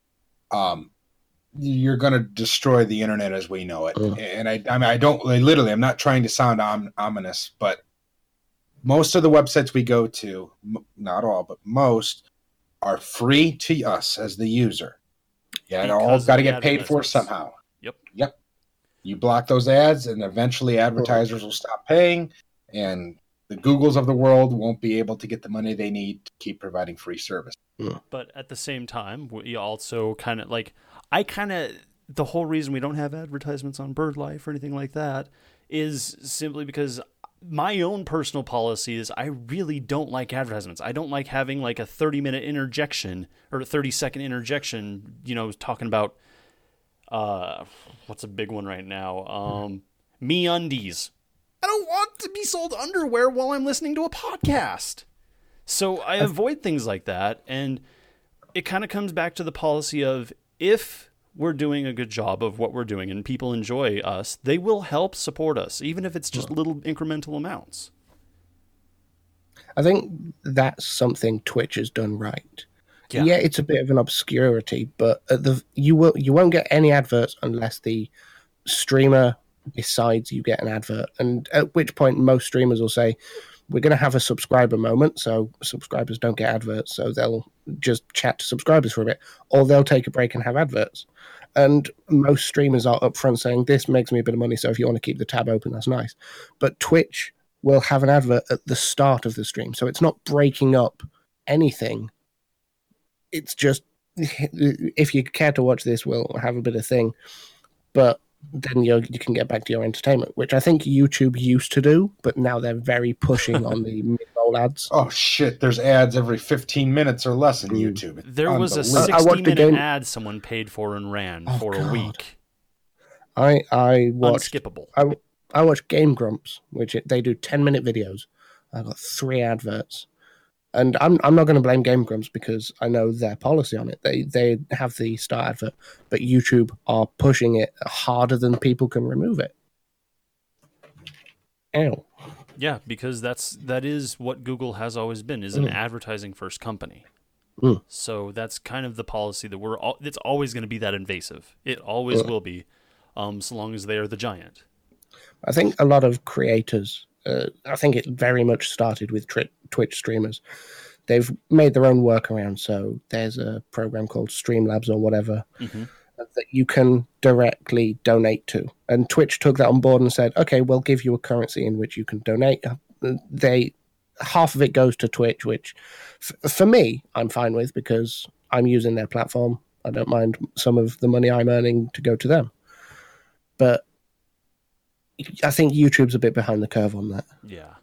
[SPEAKER 1] um, you're going to destroy the internet as we know it. Mm. And I, I mean, I don't like, literally. I'm not trying to sound om- ominous, but most of the websites we go to, m- not all, but most, are free to us as the user. Yeah, it all got to get paid for somehow.
[SPEAKER 2] Yep.
[SPEAKER 1] Yep. You block those ads, and eventually advertisers will stop paying, and the Googles of the world won't be able to get the money they need to keep providing free service.
[SPEAKER 2] But at the same time, we also kind of like, I kind of, the whole reason we don't have advertisements on BirdLife or anything like that is simply because my own personal policy is I really don't like advertisements. I don't like having like a thirty minute interjection or a thirty second interjection, you know, talking about, uh, what's a big one right now? Um, MeUndies. I don't want to be sold underwear while I'm listening to a podcast. So I avoid things like that. And it kind of comes back to the policy of if we're doing a good job of what we're doing and people enjoy us, they will help support us, even if it's just little incremental amounts.
[SPEAKER 3] I think that's something Twitch has done right.
[SPEAKER 2] Yeah,
[SPEAKER 3] yeah it's a bit of an obscurity, but at the you will you won't get any adverts unless the streamer decides you get an advert, and at which point most streamers will say, we're going to have a subscriber moment, so subscribers don't get adverts, so they'll just chat to subscribers for a bit, or they'll take a break and have adverts. And most streamers are upfront saying, this makes me a bit of money, so if you want to keep the tab open, that's nice. But Twitch will have an advert at the start of the stream, so it's not breaking up anything. It's just, if you care to watch this, we'll have a bit of thing. But then you you can get back to your entertainment, which I think YouTube used to do, but now they're very pushing on the mid-roll ads.
[SPEAKER 1] Oh shit! There's ads every fifteen minutes or less in YouTube. It's
[SPEAKER 2] there was a sixty-minute ad someone paid for and ran oh, for God. a week.
[SPEAKER 3] I I watched
[SPEAKER 2] unskippable.
[SPEAKER 3] I I watched Game Grumps, which it, they do ten-minute videos. I got three adverts. And I'm I'm not going to blame Game Grumps because I know their policy on it. They they have the start advert, but YouTube are pushing it harder than people can remove it. Ew.
[SPEAKER 2] Yeah, because that's that is what Google has always been, is an mm. advertising first company.
[SPEAKER 3] Mm.
[SPEAKER 2] So that's kind of the policy that we're all, it's always going to be that invasive. It always mm. will be, um, so long as they are the giant.
[SPEAKER 3] I think a lot of creators. Uh, I think it very much started with tri- Twitch streamers. They've made their own workaround. So there's a program called Streamlabs or whatever
[SPEAKER 2] mm-hmm.
[SPEAKER 3] that you can directly donate to. And Twitch took that on board and said, okay, we'll give you a currency in which you can donate. They half of it goes to Twitch, which f- for me, I'm fine with because I'm using their platform. I don't mind some of the money I'm earning to go to them. But I think YouTube's a bit behind the curve on that.
[SPEAKER 2] Yeah.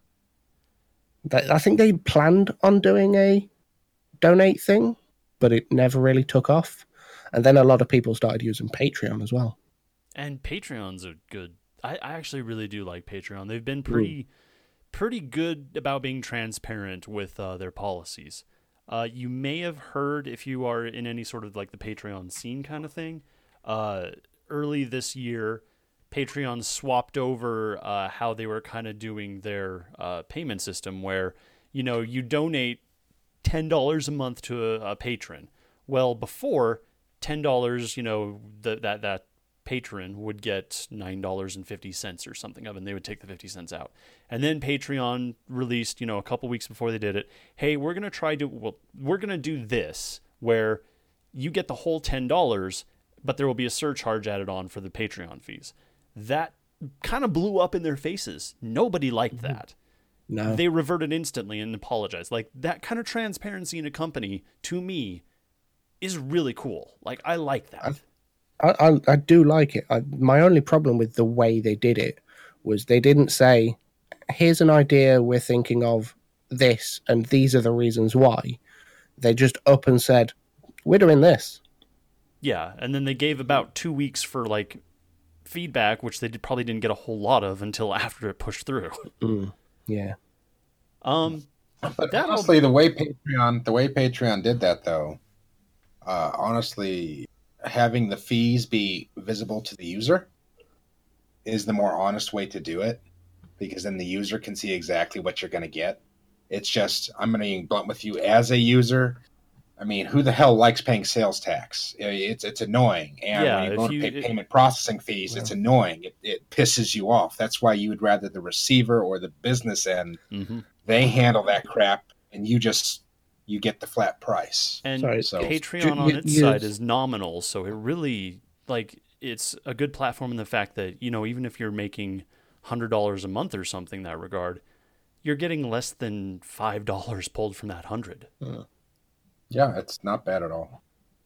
[SPEAKER 3] I think they planned on doing a donate thing, but it never really took off. And then a lot of people started using Patreon as well.
[SPEAKER 2] And Patreons are good. I, I actually really do like Patreon. They've been pretty, mm. pretty good about being transparent with uh, their policies. Uh, you may have heard, if you are in any sort of like the Patreon scene kind of thing, uh, early this year, Patreon swapped over uh, how they were kind of doing their uh, payment system where, you know, you donate ten dollars a month to a, a patron. Well, before, ten dollars, you know, the, that that patron would get nine dollars and fifty cents or something of it, and they would take the fifty cents out. And then Patreon released, you know, a couple weeks before they did it, hey, we're going to try to, well, we're going to do this where you get the whole ten dollars, but there will be a surcharge added on for the Patreon fees. That kind of blew up in their faces. Nobody liked that.
[SPEAKER 3] No.
[SPEAKER 2] They reverted instantly and apologized. Like, that kind of transparency in a company, to me, is really cool. Like, I like that.
[SPEAKER 3] I, I, I do like it. I, my only problem with the way they did it was they didn't say, here's an idea we're thinking of this, and these are the reasons why. They just up and said, we're doing this.
[SPEAKER 2] Yeah, and then they gave about two weeks for, like, feedback, which they did, probably didn't get a whole lot of until after it pushed through.
[SPEAKER 3] Mm, yeah.
[SPEAKER 2] Um,
[SPEAKER 1] but honestly, the way Patreon, the way Patreon did that, though, uh, honestly, having the fees be visible to the user is the more honest way to do it, because then the user can see exactly what you're going to get. It's just, I'm going to be blunt with you as a user. I mean, who the hell likes paying sales tax? It's it's annoying. And
[SPEAKER 2] yeah,
[SPEAKER 1] when you go to
[SPEAKER 2] you,
[SPEAKER 1] pay
[SPEAKER 2] it,
[SPEAKER 1] payment processing fees, yeah. it's annoying. It, it pisses you off. That's why you would rather the receiver or the business end,
[SPEAKER 2] mm-hmm.
[SPEAKER 1] they handle that crap, and you just, you get the flat price.
[SPEAKER 2] And
[SPEAKER 3] Sorry,
[SPEAKER 2] so, Patreon on its
[SPEAKER 3] yes.
[SPEAKER 2] side is nominal, so it really, like, it's a good platform in the fact that, you know, even if you're making one hundred dollars a month or something in that regard, you're getting less than five dollars pulled from that one hundred.
[SPEAKER 1] Uh. Yeah, it's not bad at all.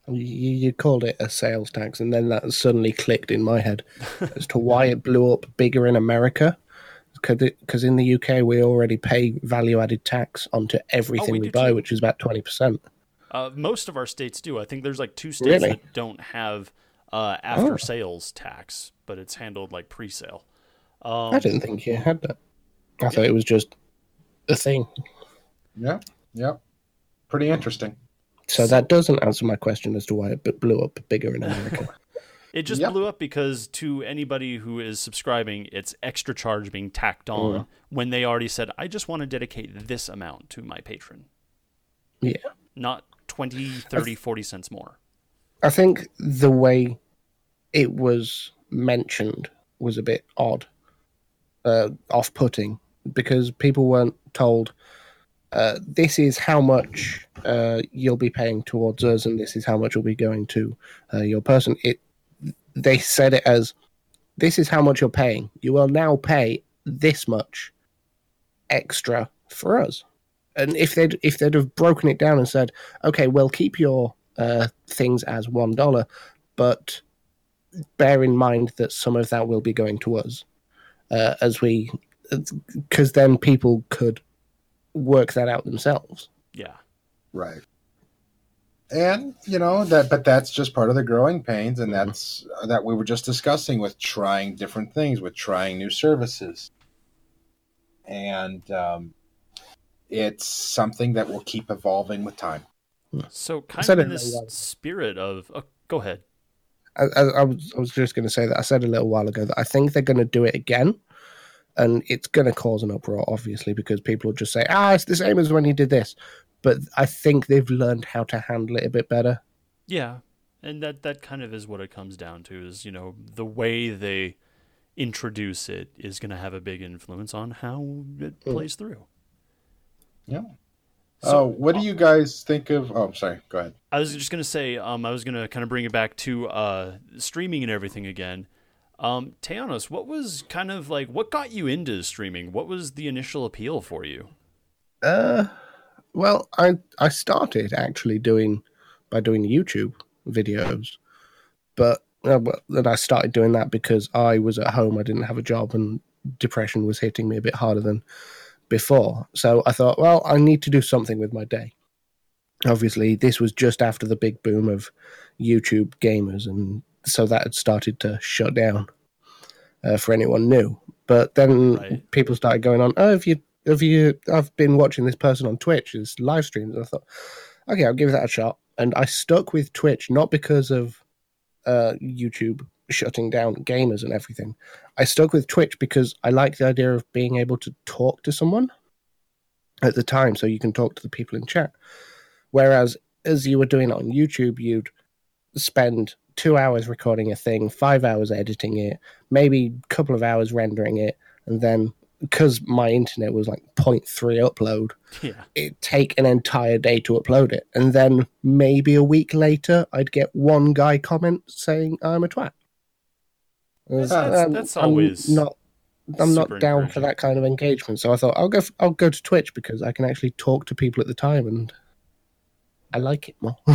[SPEAKER 3] You, you called it a sales tax, and then that suddenly clicked in my head as to why it blew up bigger in America. Because in the U K, we already pay value added tax onto everything
[SPEAKER 2] Oh, we
[SPEAKER 3] we
[SPEAKER 2] do
[SPEAKER 3] buy,
[SPEAKER 2] too.
[SPEAKER 3] which is about twenty percent.
[SPEAKER 2] Uh, most of our states do. I think there's like two states
[SPEAKER 3] Really?
[SPEAKER 2] that don't have uh, after sales tax, but it's handled like pre-sale. Um,
[SPEAKER 3] I didn't think you had that. I thought it was just a thing.
[SPEAKER 1] Yeah, yeah, pretty interesting.
[SPEAKER 3] So that doesn't answer my question as to why it blew up bigger in America.
[SPEAKER 2] It just
[SPEAKER 1] Yep.
[SPEAKER 2] blew up because to anybody who is subscribing, it's extra charge being tacked on
[SPEAKER 3] Mm.
[SPEAKER 2] when they already said, I just want to dedicate this amount to my patron.
[SPEAKER 3] Yeah.
[SPEAKER 2] Not twenty, thirty, forty cents more.
[SPEAKER 3] I think the way it was mentioned was a bit odd, uh, off-putting, because people weren't told, uh, this is how much uh, you'll be paying towards us, and this is how much will be going to uh, your person. It They said it as, this is how much you're paying. You will now pay this much extra for us. And if they'd if they'd have broken it down and said, okay, we'll keep your uh, things as one dollar, but bear in mind that some of that will be going to us, uh, as we, because then people could work that out themselves.
[SPEAKER 2] Yeah.
[SPEAKER 1] Right. And you know that, but that's just part of the growing pains, and that's that we were just discussing with trying different things, with trying new services, and um, it's something that will keep evolving with time.
[SPEAKER 2] So kind
[SPEAKER 3] said
[SPEAKER 2] of in
[SPEAKER 3] it
[SPEAKER 2] this
[SPEAKER 3] very well.
[SPEAKER 2] spirit of, oh, go ahead.
[SPEAKER 3] I, I, I was I was just going to say that I said a little while ago that I think they're going to do it again, and it's going to cause an uproar, obviously, because people will just say, "Ah, it's the same as when you did this." But I think they've learned how to handle it a bit better.
[SPEAKER 2] Yeah. And that, that kind of is what it comes down to is, you know, the way they introduce it is going to have a big influence on how it
[SPEAKER 3] Mm.
[SPEAKER 2] plays through.
[SPEAKER 1] Yeah.
[SPEAKER 2] So,
[SPEAKER 1] So, what do you guys think of? Oh, I'm sorry. Go ahead.
[SPEAKER 2] I was just going to say, um, I was going to kind of bring it back to uh, streaming and everything again. Um, Teanos, what was kind of like, what got you into streaming? What was the initial appeal for you?
[SPEAKER 3] Uh, well, I I started actually doing by doing YouTube videos, but uh, well, then I started doing that because I was at home. I didn't have a job, and depression was hitting me a bit harder than before. So I thought, well, I need to do something with my day. Obviously, this was just after the big boom of YouTube gamers, and so that had started to shut down uh, for anyone new. But then
[SPEAKER 2] Right.
[SPEAKER 3] people started going on, oh, have you, have you, I've been watching this person on Twitch, his live streams. And I thought, okay, I'll give that a shot. And I stuck with Twitch, not because of uh, YouTube shutting down gamers and everything. I stuck with Twitch because I like the idea of being able to talk to someone at the time, so you can talk to the people in chat. Whereas as you were doing it on YouTube, you'd spend two hours recording a thing, five hours editing it, maybe a couple of hours rendering it, and then because my internet was like zero point three upload,
[SPEAKER 2] Yeah.
[SPEAKER 3] it'd take an entire day to upload it. And then maybe a week later, I'd get one guy comment saying I'm a twat.
[SPEAKER 2] That's-
[SPEAKER 3] Um,
[SPEAKER 2] that's- that's
[SPEAKER 3] I'm
[SPEAKER 2] always
[SPEAKER 3] not. I'm
[SPEAKER 2] super
[SPEAKER 3] not down for
[SPEAKER 2] encouraging.
[SPEAKER 3] that kind of engagement. So I thought I'll go. I'll go to Twitch because I can actually talk to people at the time, and I like it more.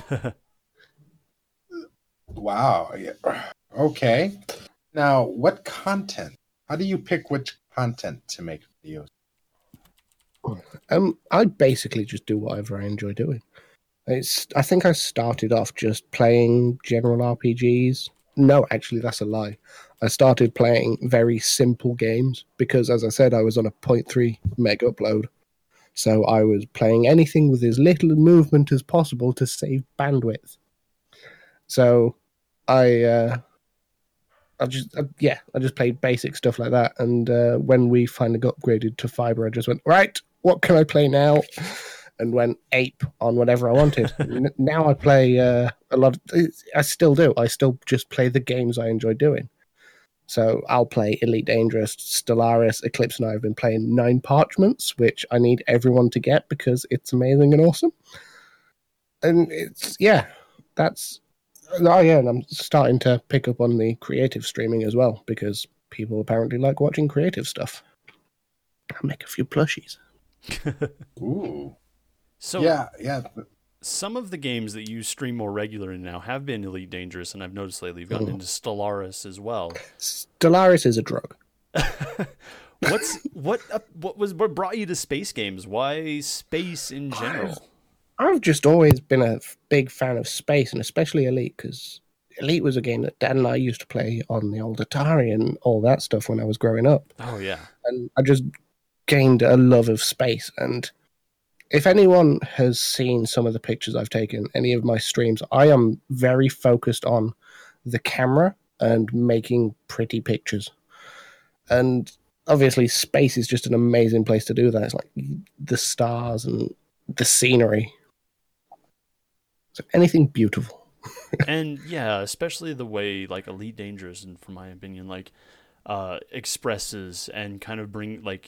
[SPEAKER 1] Wow. Yeah. Okay. Now, what content? How do you pick which content to make videos?
[SPEAKER 3] Um, I basically just do whatever I enjoy doing. It's. I think I started off just playing general R P Gs. No, actually, that's a lie. I started playing very simple games because, as I said, I was on a zero point three meg upload. So I was playing anything with as little movement as possible to save bandwidth. So I, uh, I just, uh, yeah, I just played basic stuff like that. And uh, when we finally got upgraded to fiber, I just went, right, what can I play now? And went ape on whatever I wanted. N- now I play uh, a lot. Of, I still do. I still just play the games I enjoy doing. So I'll play Elite Dangerous, Stellaris, Eclipse, and I have been playing Nine Parchments, which I need everyone to get because it's amazing and awesome. And it's, yeah, that's, oh yeah, and I'm starting to pick up on the creative streaming as well because people apparently like watching creative stuff. I'll make a few plushies.
[SPEAKER 1] Ooh.
[SPEAKER 2] So
[SPEAKER 1] yeah, yeah.
[SPEAKER 2] some of the games that you stream more regularly now have been Elite Dangerous, and I've noticed lately you've gotten
[SPEAKER 3] Mm.
[SPEAKER 2] into Stellaris as well.
[SPEAKER 3] Stellaris is a drug.
[SPEAKER 2] What's what? Uh, what was what brought you to space games? Why space in general?
[SPEAKER 3] I've just always been a f- big fan of space, and especially Elite, because Elite was a game that Dad and I used to play on the old Atari and all that stuff when I was growing up.
[SPEAKER 2] Oh yeah,
[SPEAKER 3] And I just gained a love of space. And if anyone has seen some of the pictures I've taken, any of my streams, I am very focused on the camera and making pretty pictures. And obviously, space is just an amazing place to do that. It's like the stars and the scenery. So anything beautiful.
[SPEAKER 2] and yeah, especially the way like Elite Dangerous, and from my opinion, like uh, expresses and kind of bring like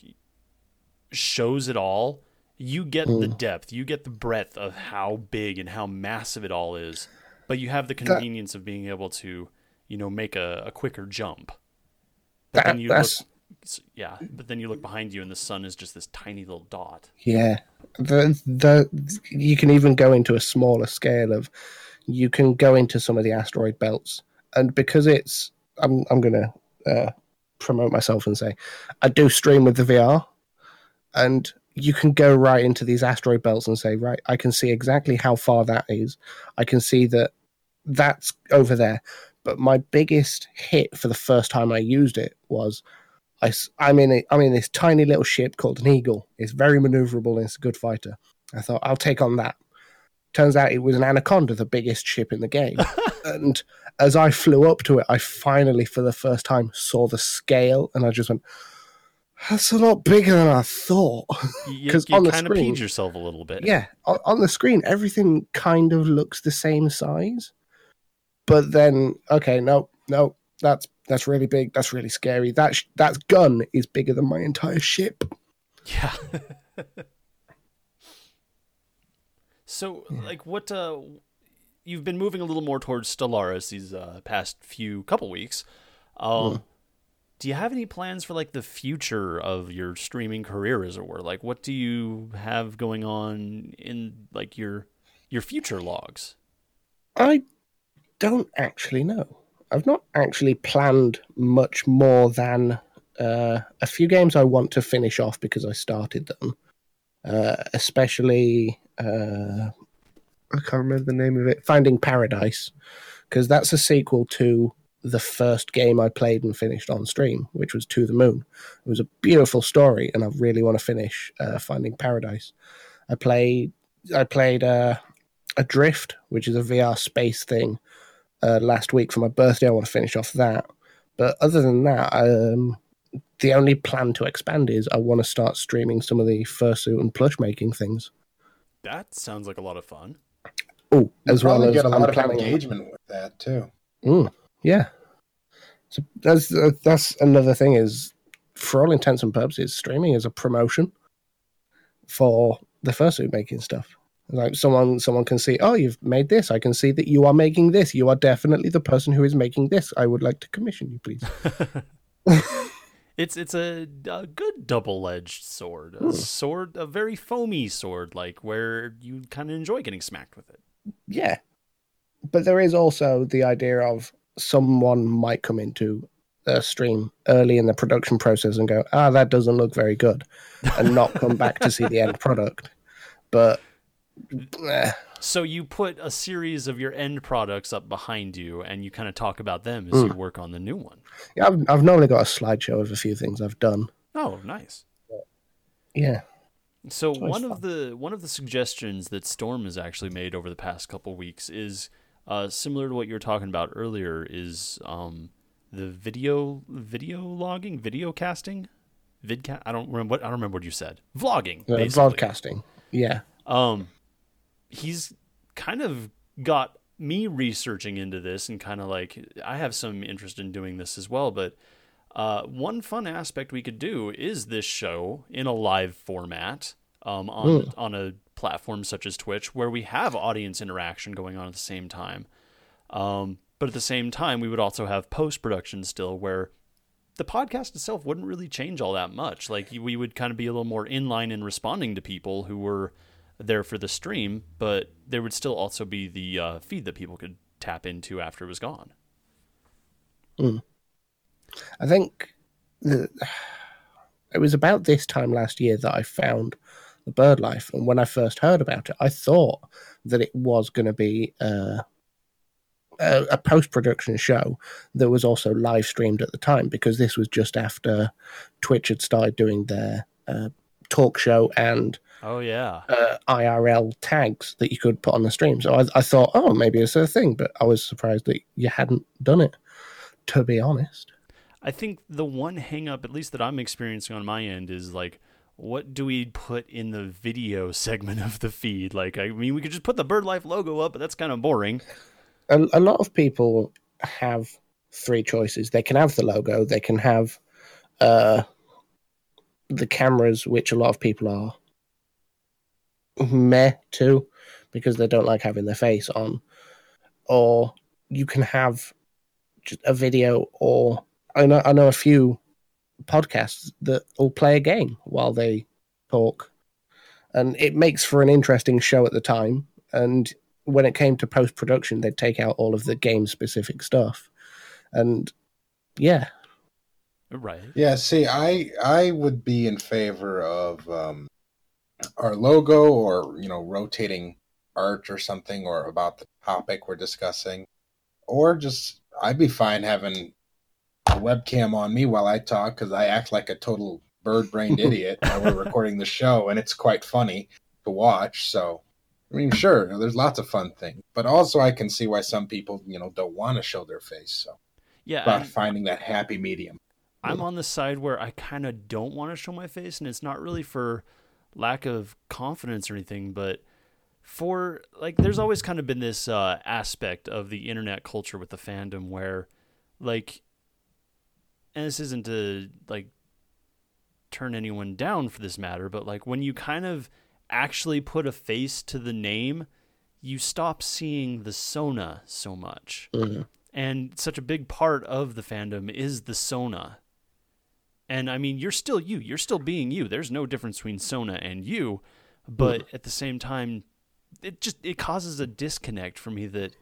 [SPEAKER 2] shows it all. You get mm. the depth, you get the breadth of how big and how massive it all is, but you have the convenience that, of being able to, you know, make a, a quicker jump. But
[SPEAKER 3] that,
[SPEAKER 2] then you
[SPEAKER 3] that's
[SPEAKER 2] look, yeah, but then you look behind you and the sun is just this tiny little dot.
[SPEAKER 3] Yeah, the the you can even go into a smaller scale of, you can go into some of the asteroid belts, and because it's, I'm I'm gonna uh, promote myself and say, I do stream with the V R, and you can go right into these asteroid belts and say, right, I can see exactly how far that is. I can see that that's over there. But my biggest hit for the first time I used it was, I, I'm, in a, I'm in this tiny little ship called an Eagle. It's very maneuverable and it's a good fighter. I thought, I'll take on that. Turns out it was an Anaconda, the biggest ship in the game. And as I flew up to it, I finally, for the first time, saw the scale, and I just went, that's a lot bigger than I thought.
[SPEAKER 2] Because you, you kind of peed yourself a little bit.
[SPEAKER 3] Yeah, on, on the screen, everything kind of looks the same size. But then, okay, no, no, that's that's really big. That's really scary. That sh- that gun is bigger than my entire ship.
[SPEAKER 2] Yeah. So, yeah. like, what? Uh, you've been moving a little more towards Stellaris these uh, past few couple weeks. Um, mm. Do you have any plans for like the future of your streaming career, as it were? Like, what do you have going on in like your your future logs?
[SPEAKER 3] I don't actually know. I've not actually planned much more than uh, a few games I want to finish off because I started them. Uh, especially, uh, I can't remember the name of it, Finding Paradise, because that's a sequel to the first game I played and finished on stream, which was To the Moon. It was a beautiful story, and I really want to finish uh, Finding Paradise. I played, I played uh, Adrift, which is a V R space thing, uh, last week for my birthday. I want to finish off that. But other than that, um, the only plan to expand is I want to start streaming some of the fursuit and plush making things.
[SPEAKER 2] That sounds like a lot of fun.
[SPEAKER 3] Oh, as well as
[SPEAKER 1] get a lot
[SPEAKER 3] I'm
[SPEAKER 1] of
[SPEAKER 3] planning
[SPEAKER 1] engagement with that too.
[SPEAKER 3] Mm, yeah. So that's uh, that's another thing is, for all intents and purposes, streaming is a promotion for the fursuit making stuff. Like someone someone can see, oh, you've made this. I can see that you are making this. You are definitely the person who is making this. I would like to commission you, please.
[SPEAKER 2] It's it's a, a good double-edged sword. A hmm. sword, a very foamy sword, like where you kind of enjoy getting smacked with it.
[SPEAKER 3] Yeah. But there is also the idea of someone might come into a stream early in the production process and go, ah, that doesn't look very good, and not come back to see the end product. But eh.
[SPEAKER 2] So you put a series of your end products up behind you, and you kind of talk about them as mm. you work on the new one.
[SPEAKER 3] Yeah, I've, I've normally got a slideshow of a few things I've done.
[SPEAKER 2] Oh, nice.
[SPEAKER 3] Yeah.
[SPEAKER 2] So one of the one of the suggestions that Storm has actually made over the past couple weeks is uh, similar to what you were talking about earlier. Is um, the video video logging, video casting, vidcast? I don't remember what I don't remember what you said. Vlogging,
[SPEAKER 3] uh,
[SPEAKER 2] basically.
[SPEAKER 3] Broadcasting. Yeah.
[SPEAKER 2] Um. He's kind of got me researching into this, and kind of like I have some interest in doing this as well. But uh, one fun aspect we could do is this show in a live format um, on mm. on a platform such as Twitch, where we have audience interaction going on at the same time. Um, but at the same time, we would also have post production still, where the podcast itself wouldn't really change all that much. Like we would kind of be a little more in line in responding to people who were there for the stream, but there would still also be the uh, feed that people could tap into after it was gone.
[SPEAKER 3] Mm. I think the, it was about this time last year that I found the BirdLife, and when I first heard about it, I thought that it was going to be uh, a, a post-production show that was also live streamed at the time, because this was just after Twitch had started doing their uh, talk show and
[SPEAKER 2] oh yeah
[SPEAKER 3] uh, I R L tags that you could put on the stream. So I, I thought, oh, maybe it's a thing, but I was surprised that you hadn't done it, to be honest.
[SPEAKER 2] I think the one hang up, at least that I'm experiencing on my end, is like, what do we put in the video segment of the feed? Like, I mean, we could just put the BirdLife logo up, but that's kind of boring.
[SPEAKER 3] A, a lot of people have three choices. They can have the logo, they can have uh, the cameras, which a lot of people are meh to, because they don't like having their face on, or you can have just a video, or I know, I know a few podcasts that will play a game while they talk, and it makes for an interesting show at the time. And when it came to post-production, they'd take out all of the game-specific stuff, and yeah.
[SPEAKER 2] Right.
[SPEAKER 1] Yeah, see, I I would be in favor of um, our logo, or, you know, rotating art or something, or about the topic we're discussing, or just, I'd be fine having a webcam on me while I talk, because I act like a total bird-brained idiot while we're recording the show, and it's quite funny to watch. So, I mean, sure, there's lots of fun things, but also I can see why some people, you know, don't want to show their face. So,
[SPEAKER 2] yeah,
[SPEAKER 1] about
[SPEAKER 2] I'm,
[SPEAKER 1] finding that happy medium.
[SPEAKER 2] I'm on the side where I kind of don't want to show my face, and it's not really for lack of confidence or anything, but for, like, there's always kind of been this uh, aspect of the internet culture with the fandom where, like, and this isn't to, like, turn anyone down for this matter, but, like, when you kind of actually put a face to the name, you stop seeing the Sona so much.
[SPEAKER 3] Mm-hmm.
[SPEAKER 2] And such a big part of the fandom is the Sona. And, I mean, you're still you. You're still being you. There's no difference between Sona and you. But mm-hmm. at the same time, it just it causes a disconnect for me that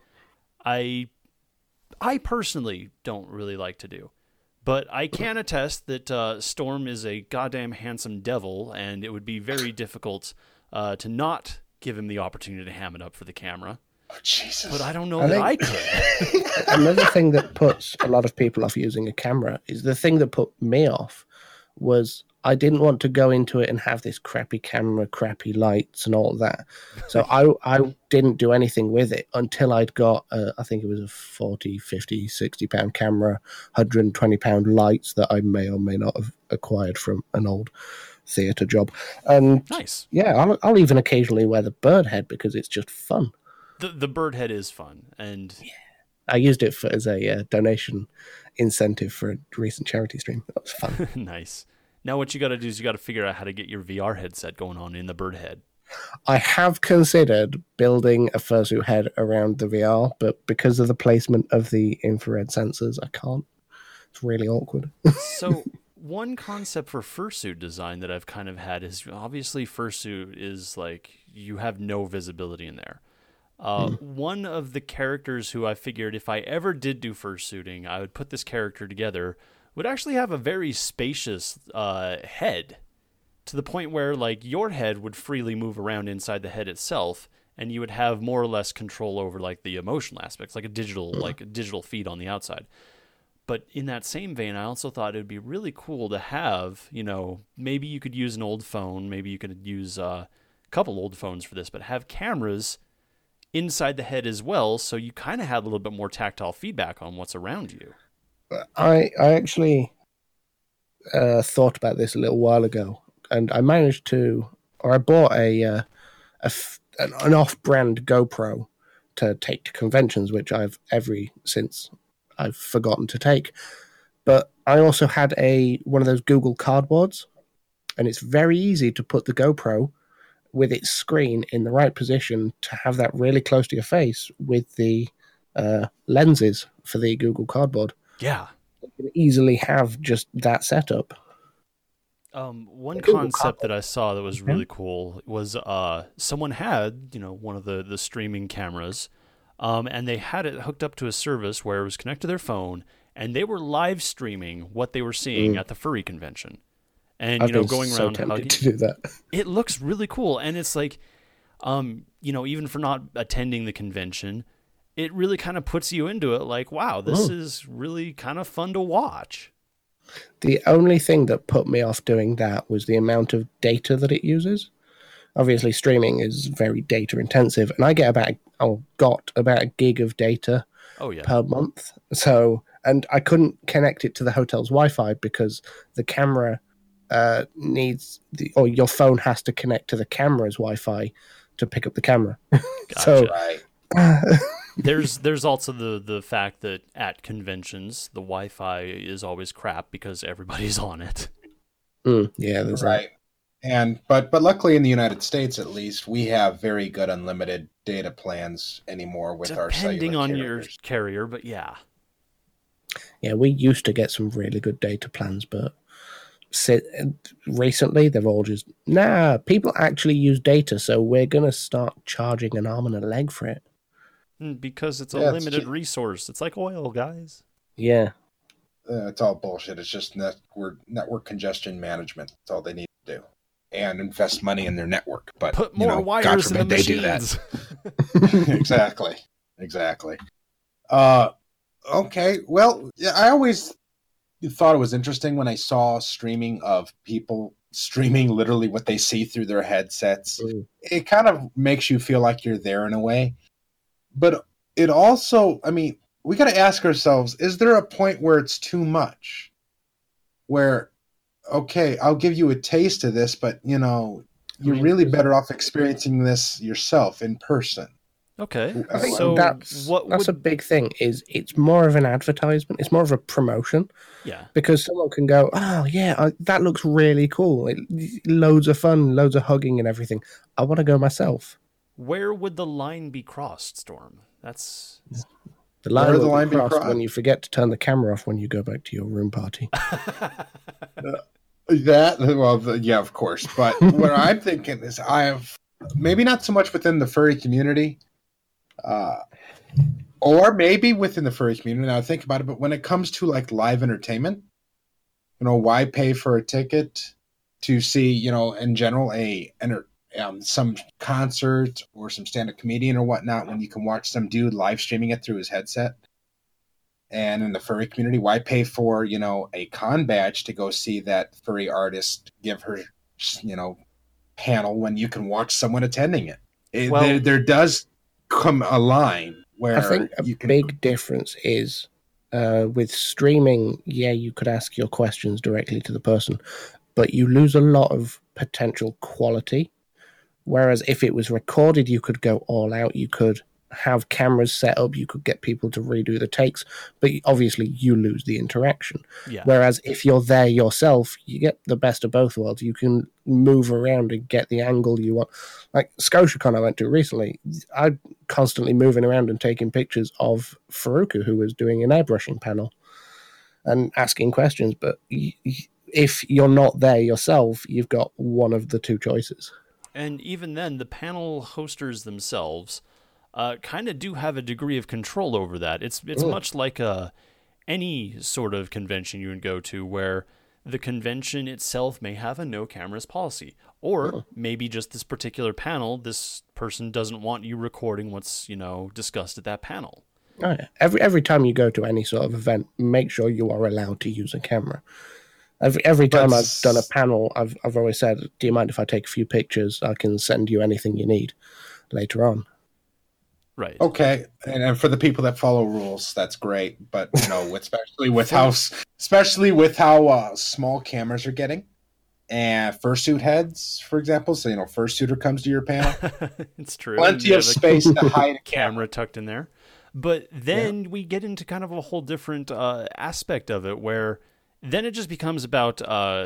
[SPEAKER 2] I I personally don't really like to do. But I can attest that uh, Storm is a goddamn handsome devil, and it would be very difficult uh, to not give him the opportunity to ham it up for the camera.
[SPEAKER 1] Oh, Jesus.
[SPEAKER 2] But I don't know
[SPEAKER 3] I
[SPEAKER 2] that
[SPEAKER 3] think
[SPEAKER 2] I could.
[SPEAKER 3] Another thing that puts a lot of people off using a camera is the thing that put me off was I didn't want to go into it and have this crappy camera, crappy lights and all that. So I I didn't do anything with it until I'd got, uh, I think it was a forty, fifty, sixty pound camera, one hundred twenty pound lights that I may or may not have acquired from an old theatre job. And
[SPEAKER 2] nice.
[SPEAKER 3] Yeah, I'll, I'll even occasionally wear the bird head because it's just fun.
[SPEAKER 2] The the bird head is fun. And
[SPEAKER 3] yeah. I used it for, as a uh, donation incentive for a recent charity stream. That was fun.
[SPEAKER 2] Nice. Now what you got to do is you got to figure out how to get your V R headset going on in the bird head.
[SPEAKER 3] I have considered building a fursuit head around the V R, but because of the placement of the infrared sensors, I can't. It's really awkward.
[SPEAKER 2] So one concept for fursuit design that I've kind of had is obviously fursuit is like you have no visibility in there. Uh, mm. One of the characters who I figured if I ever did do fursuiting, I would put this character together, would actually have a very spacious uh, head, to the point where like your head would freely move around inside the head itself, and you would have more or less control over like the emotional aspects, like a digital mm. like a digital feed on the outside. But in that same vein, I also thought it would be really cool to have, you know, maybe you could use an old phone, maybe you could use uh, a couple old phones for this, but have cameras inside the head as well, so you kind of had a little bit more tactile feedback on what's around you.
[SPEAKER 3] I I actually uh, thought about this a little while ago, and I managed to, or I bought a, uh, a an off-brand GoPro to take to conventions, which I've every since I've forgotten to take. But I also had a one of those Google Cardboards, and it's very easy to put the GoPro with its screen in the right position to have that really close to your face with the uh, lenses for the Google Cardboard.
[SPEAKER 2] Yeah.
[SPEAKER 3] You can easily have just that setup.
[SPEAKER 2] Um, one
[SPEAKER 3] They do a
[SPEAKER 2] concept
[SPEAKER 3] couple.
[SPEAKER 2] that I saw that was
[SPEAKER 3] Yeah.
[SPEAKER 2] really cool was uh, someone had, you know, one of the, the streaming cameras, um, and they had it hooked up to a service where it was connected to their phone, and they were live streaming what they were seeing
[SPEAKER 3] Mm.
[SPEAKER 2] at the furry convention. And,
[SPEAKER 3] I've
[SPEAKER 2] you know,
[SPEAKER 3] been
[SPEAKER 2] going
[SPEAKER 3] so
[SPEAKER 2] around
[SPEAKER 3] tempted
[SPEAKER 2] hugging.
[SPEAKER 3] to do that.
[SPEAKER 2] It looks really cool, and it's like, um, you know, even for not attending the convention, it really kind of puts you into it like, wow, this
[SPEAKER 3] Mm.
[SPEAKER 2] is really kind of fun to watch.
[SPEAKER 3] The only thing that put me off doing that was the amount of data that it uses. Obviously, streaming is very data intensive, and I get about oh got about a gig of data
[SPEAKER 2] Oh, yeah.
[SPEAKER 3] per month. So, and I couldn't connect it to the hotel's Wi-Fi because the camera uh, needs the or your phone has to connect to the camera's Wi-Fi to pick up the camera. So,
[SPEAKER 2] Gotcha.
[SPEAKER 1] Right.
[SPEAKER 2] There's there's also the, the fact that at conventions, the Wi-Fi is always crap because everybody's on it.
[SPEAKER 3] mm, yeah, there's
[SPEAKER 1] Right. And but but luckily in the United States at least we have very good unlimited data plans anymore with our
[SPEAKER 2] Depending
[SPEAKER 1] cellular
[SPEAKER 2] on your
[SPEAKER 1] carriers.
[SPEAKER 2] carrier, but yeah.
[SPEAKER 3] that. Yeah, we used to get some really good data plans, but si- recently they've all just nah. People actually use data, so we're gonna start charging an arm and a leg for it.
[SPEAKER 2] Mm, Because it's a
[SPEAKER 1] Yeah, it's
[SPEAKER 2] limited
[SPEAKER 1] ju-
[SPEAKER 2] resource. It's like oil, guys.
[SPEAKER 3] Yeah.
[SPEAKER 1] Uh, it's all bullshit. It's just network network congestion management. That's all they need to do, and invest money in their network. But
[SPEAKER 2] Put
[SPEAKER 1] you
[SPEAKER 2] more
[SPEAKER 1] know, God
[SPEAKER 2] wires in the
[SPEAKER 1] forbid they do that.
[SPEAKER 2] machines.
[SPEAKER 1] exactly, exactly. Uh, okay. Well, yeah, I always thought it was interesting when I saw streaming of people streaming literally what they see through their headsets.
[SPEAKER 3] Mm.
[SPEAKER 1] It kind of makes you feel like you're there in a way, but it also, I mean, we got to ask ourselves: is there a point where it's too much? Where, okay, I'll give you a taste of this, but you know, you're
[SPEAKER 3] mean,
[SPEAKER 1] really
[SPEAKER 3] there's-
[SPEAKER 1] better off experiencing this yourself in person.
[SPEAKER 2] Okay.
[SPEAKER 3] I think
[SPEAKER 2] So
[SPEAKER 3] that's
[SPEAKER 2] what
[SPEAKER 3] that's
[SPEAKER 2] would
[SPEAKER 3] a big thing. Is it's more of an advertisement. It's more of a promotion
[SPEAKER 2] yeah.
[SPEAKER 3] because someone can go, oh yeah, I, that looks really cool. It, loads of fun, loads of hugging and everything. I want to go myself.
[SPEAKER 2] Where would the line be crossed, Storm? That's
[SPEAKER 3] The line
[SPEAKER 1] Where
[SPEAKER 3] will
[SPEAKER 1] the
[SPEAKER 3] be
[SPEAKER 1] line be
[SPEAKER 3] crossed
[SPEAKER 1] crossed?
[SPEAKER 3] when you forget to turn the camera off when you go back to your room party.
[SPEAKER 1] That well, the, yeah, of course. But what I'm thinking is, I have maybe not so much within the furry community, uh, or maybe within the furry community. Now I think about it, but when it comes to like live entertainment, you know, why pay for a ticket to see, you know, in general, a enter, um, some concert or some stand-up comedian or whatnot when you can watch some dude live streaming it through his headset? And in the furry community, why pay for, you know, a con badge to go see that furry artist give her, you know, panel when you can watch someone attending it? It-
[SPEAKER 2] Well-
[SPEAKER 1] there, there does come a line where
[SPEAKER 3] I think a
[SPEAKER 1] you can.
[SPEAKER 3] big difference is uh, with streaming, yeah, you could ask your questions directly to the person, but you lose a lot of potential quality. Whereas if it was recorded, you could go all out. You could have cameras set up. You could get people to redo the takes, but obviously you lose the interaction.
[SPEAKER 2] yeah.
[SPEAKER 3] Whereas if you're there yourself, you get the best of both worlds. You can move around and get the angle you want. Like ScotiaCon I went to recently, I'm constantly moving around and taking pictures of Faruku, who was doing an airbrushing panel and asking questions. But y- y- if you're not there yourself, you've got one of the two choices.
[SPEAKER 2] And even then, the panel hosters themselves uh, kind of do have a degree of control over that. It's it's
[SPEAKER 3] Mm.
[SPEAKER 2] much like a, any sort of convention you would go to where the convention itself may have a no cameras policy. Or
[SPEAKER 3] Mm.
[SPEAKER 2] maybe just this particular panel, this person doesn't want you recording what's, you know, discussed at that panel.
[SPEAKER 3] Oh, yeah. Every every time you go to any sort of event, make sure you are allowed to use a camera. Every every time
[SPEAKER 1] But
[SPEAKER 3] I've done a panel, I've I've always said, "Do you mind if I take a few pictures? I can send you anything you need later on."
[SPEAKER 2] Right.
[SPEAKER 1] Okay, and, and for the people that follow rules, that's great. But you know, especially with how, especially with how uh, small cameras are getting, and fursuit heads, for example. So you know, fursuiter comes to your panel,
[SPEAKER 2] It's true.
[SPEAKER 1] plenty
[SPEAKER 2] You
[SPEAKER 1] of
[SPEAKER 2] have a
[SPEAKER 1] space to hide a camera.
[SPEAKER 2] camera tucked in there. But then we get into kind of a whole different uh, aspect of it where then it just becomes about uh,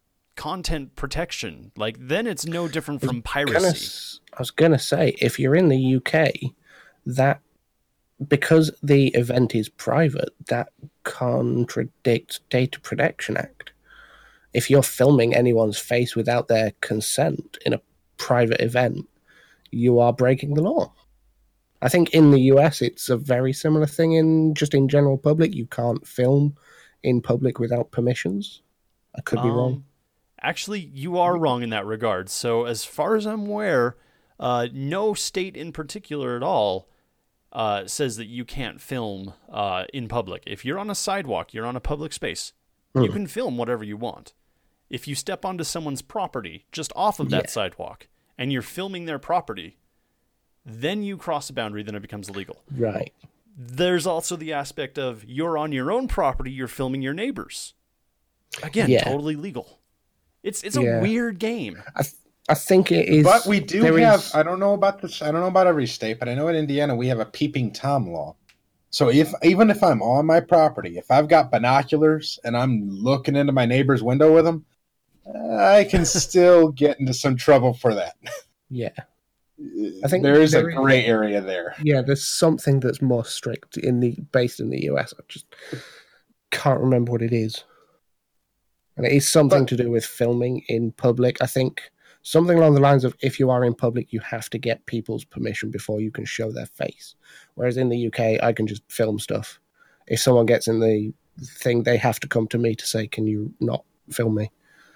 [SPEAKER 2] content protection. Like, then it's no different from
[SPEAKER 3] Gonna
[SPEAKER 2] piracy.
[SPEAKER 3] s- I was gonna say, if you're in the U K, that because the event is private, that contradicts Data Protection Act. if you're filming anyone's face without their consent in a private event, you are breaking the law. I think in the U S it's a very similar thing in just in general public. You can't film in public without permissions. I could be um, wrong.
[SPEAKER 2] Actually, you are wrong in that regard. So as far as I'm aware, uh, no state in particular at all uh, says that you can't film uh, in public. If you're on a sidewalk, you're on a public space, mm. you can film whatever you want. If you step onto someone's property just off of that yeah. sidewalk and you're filming their property, then you cross a boundary, then it becomes illegal.
[SPEAKER 3] Right.
[SPEAKER 2] There's also the aspect of you're on your own property, you're filming your neighbors. Again, yeah. totally legal. It's it's a yeah. weird game.
[SPEAKER 3] I, th- I think it is.
[SPEAKER 1] But we do have,
[SPEAKER 3] is...
[SPEAKER 1] I don't know about this, I don't know about every state, but I know in Indiana we have a peeping Tom law. So if even if I'm on my property, if I've got binoculars and I'm looking into my neighbor's window with them, I can still get into some trouble for that.
[SPEAKER 3] Yeah. I think
[SPEAKER 1] there is there a gray is, area there.
[SPEAKER 3] Yeah, there's something that's more strict in the based in the U S. I just can't remember what it is. And it is something but, to do with filming in public. I think something along the lines of if you are in public, you have to get people's permission before you can show their face. Whereas in the U K, I can just film stuff. If someone gets in the thing, they have to come to me to say, "Can you not film me?"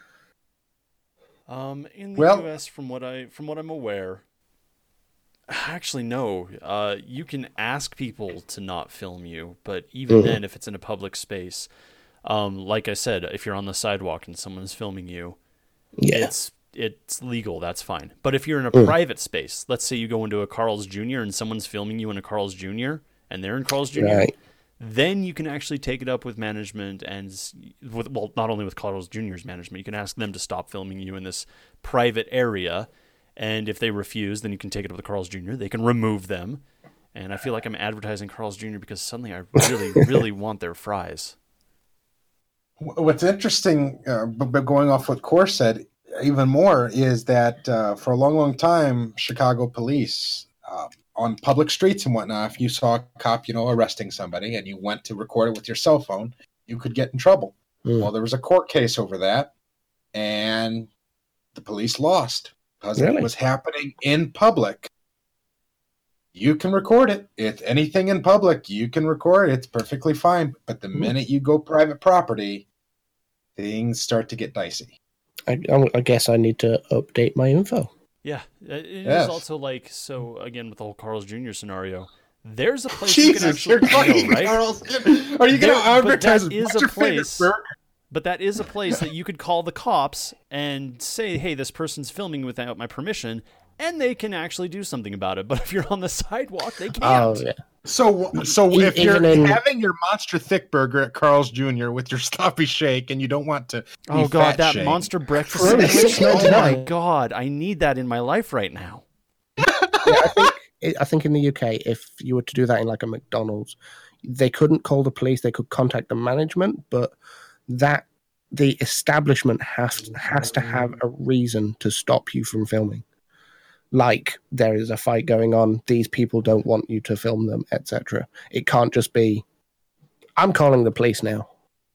[SPEAKER 2] Um, in the
[SPEAKER 1] well,
[SPEAKER 2] U S, from what I from what I'm aware. Actually, no. Uh, you can ask people to not film you, but even mm-hmm. then, if it's in a public space, um, like I said, if you're on the sidewalk and someone's filming you,
[SPEAKER 3] yeah.
[SPEAKER 2] it's it's legal. That's fine. But if you're in a mm. private space, let's say you go into a Carl's Junior and someone's filming you in a Carl's Junior and they're in Carl's Junior, right. then you can actually take it up with management and with well, not only with Carl's Junior's management, you can ask them to stop filming you in this private area. And if they refuse, then you can take it up with Carl's Junior They can remove them. And I feel like I'm advertising Carl's Junior because suddenly I really, really want their fries.
[SPEAKER 1] What's interesting, uh, but going off what Core said, even more, is that uh, for a long, long time, Chicago police, uh, on public streets and whatnot, if you saw a cop, you know, arresting somebody and you went to record it with your cell phone, you could get in trouble. Mm. Well, there was a court case over that, and the police lost. Because really? It was happening in public. You can record it. If anything in public, you can record it. It's perfectly fine. But the minute you go private property, things start to get dicey.
[SPEAKER 3] I, I guess I need to update my info.
[SPEAKER 2] Yeah. It yes. is also like, so again, with the whole Carl's Junior scenario, there's a place Jesus, you can actually...
[SPEAKER 1] You're know, right? Carl's, are you going to advertise
[SPEAKER 2] that is a place... But that is a place that you could call the cops and say, hey, this person's filming without my permission, and they can actually do something about it. But if you're on the sidewalk, they can't.
[SPEAKER 3] Oh, yeah.
[SPEAKER 1] So so e- if you're in... having your monster thick burger at Carl's Junior with your sloppy shake and you don't want to
[SPEAKER 2] Oh, God, that
[SPEAKER 1] shake.
[SPEAKER 2] monster breakfast sandwich. Oh, my God. I need that in my life right now.
[SPEAKER 3] Yeah, I think I think in the U K, if you were to do that in like a McDonald's, they couldn't call the police. They could contact the management, but that the establishment has has to have a reason to stop you from filming. Like there is a fight going on, these people don't want you to film them, et cetera. It can't just be, I'm calling the police now.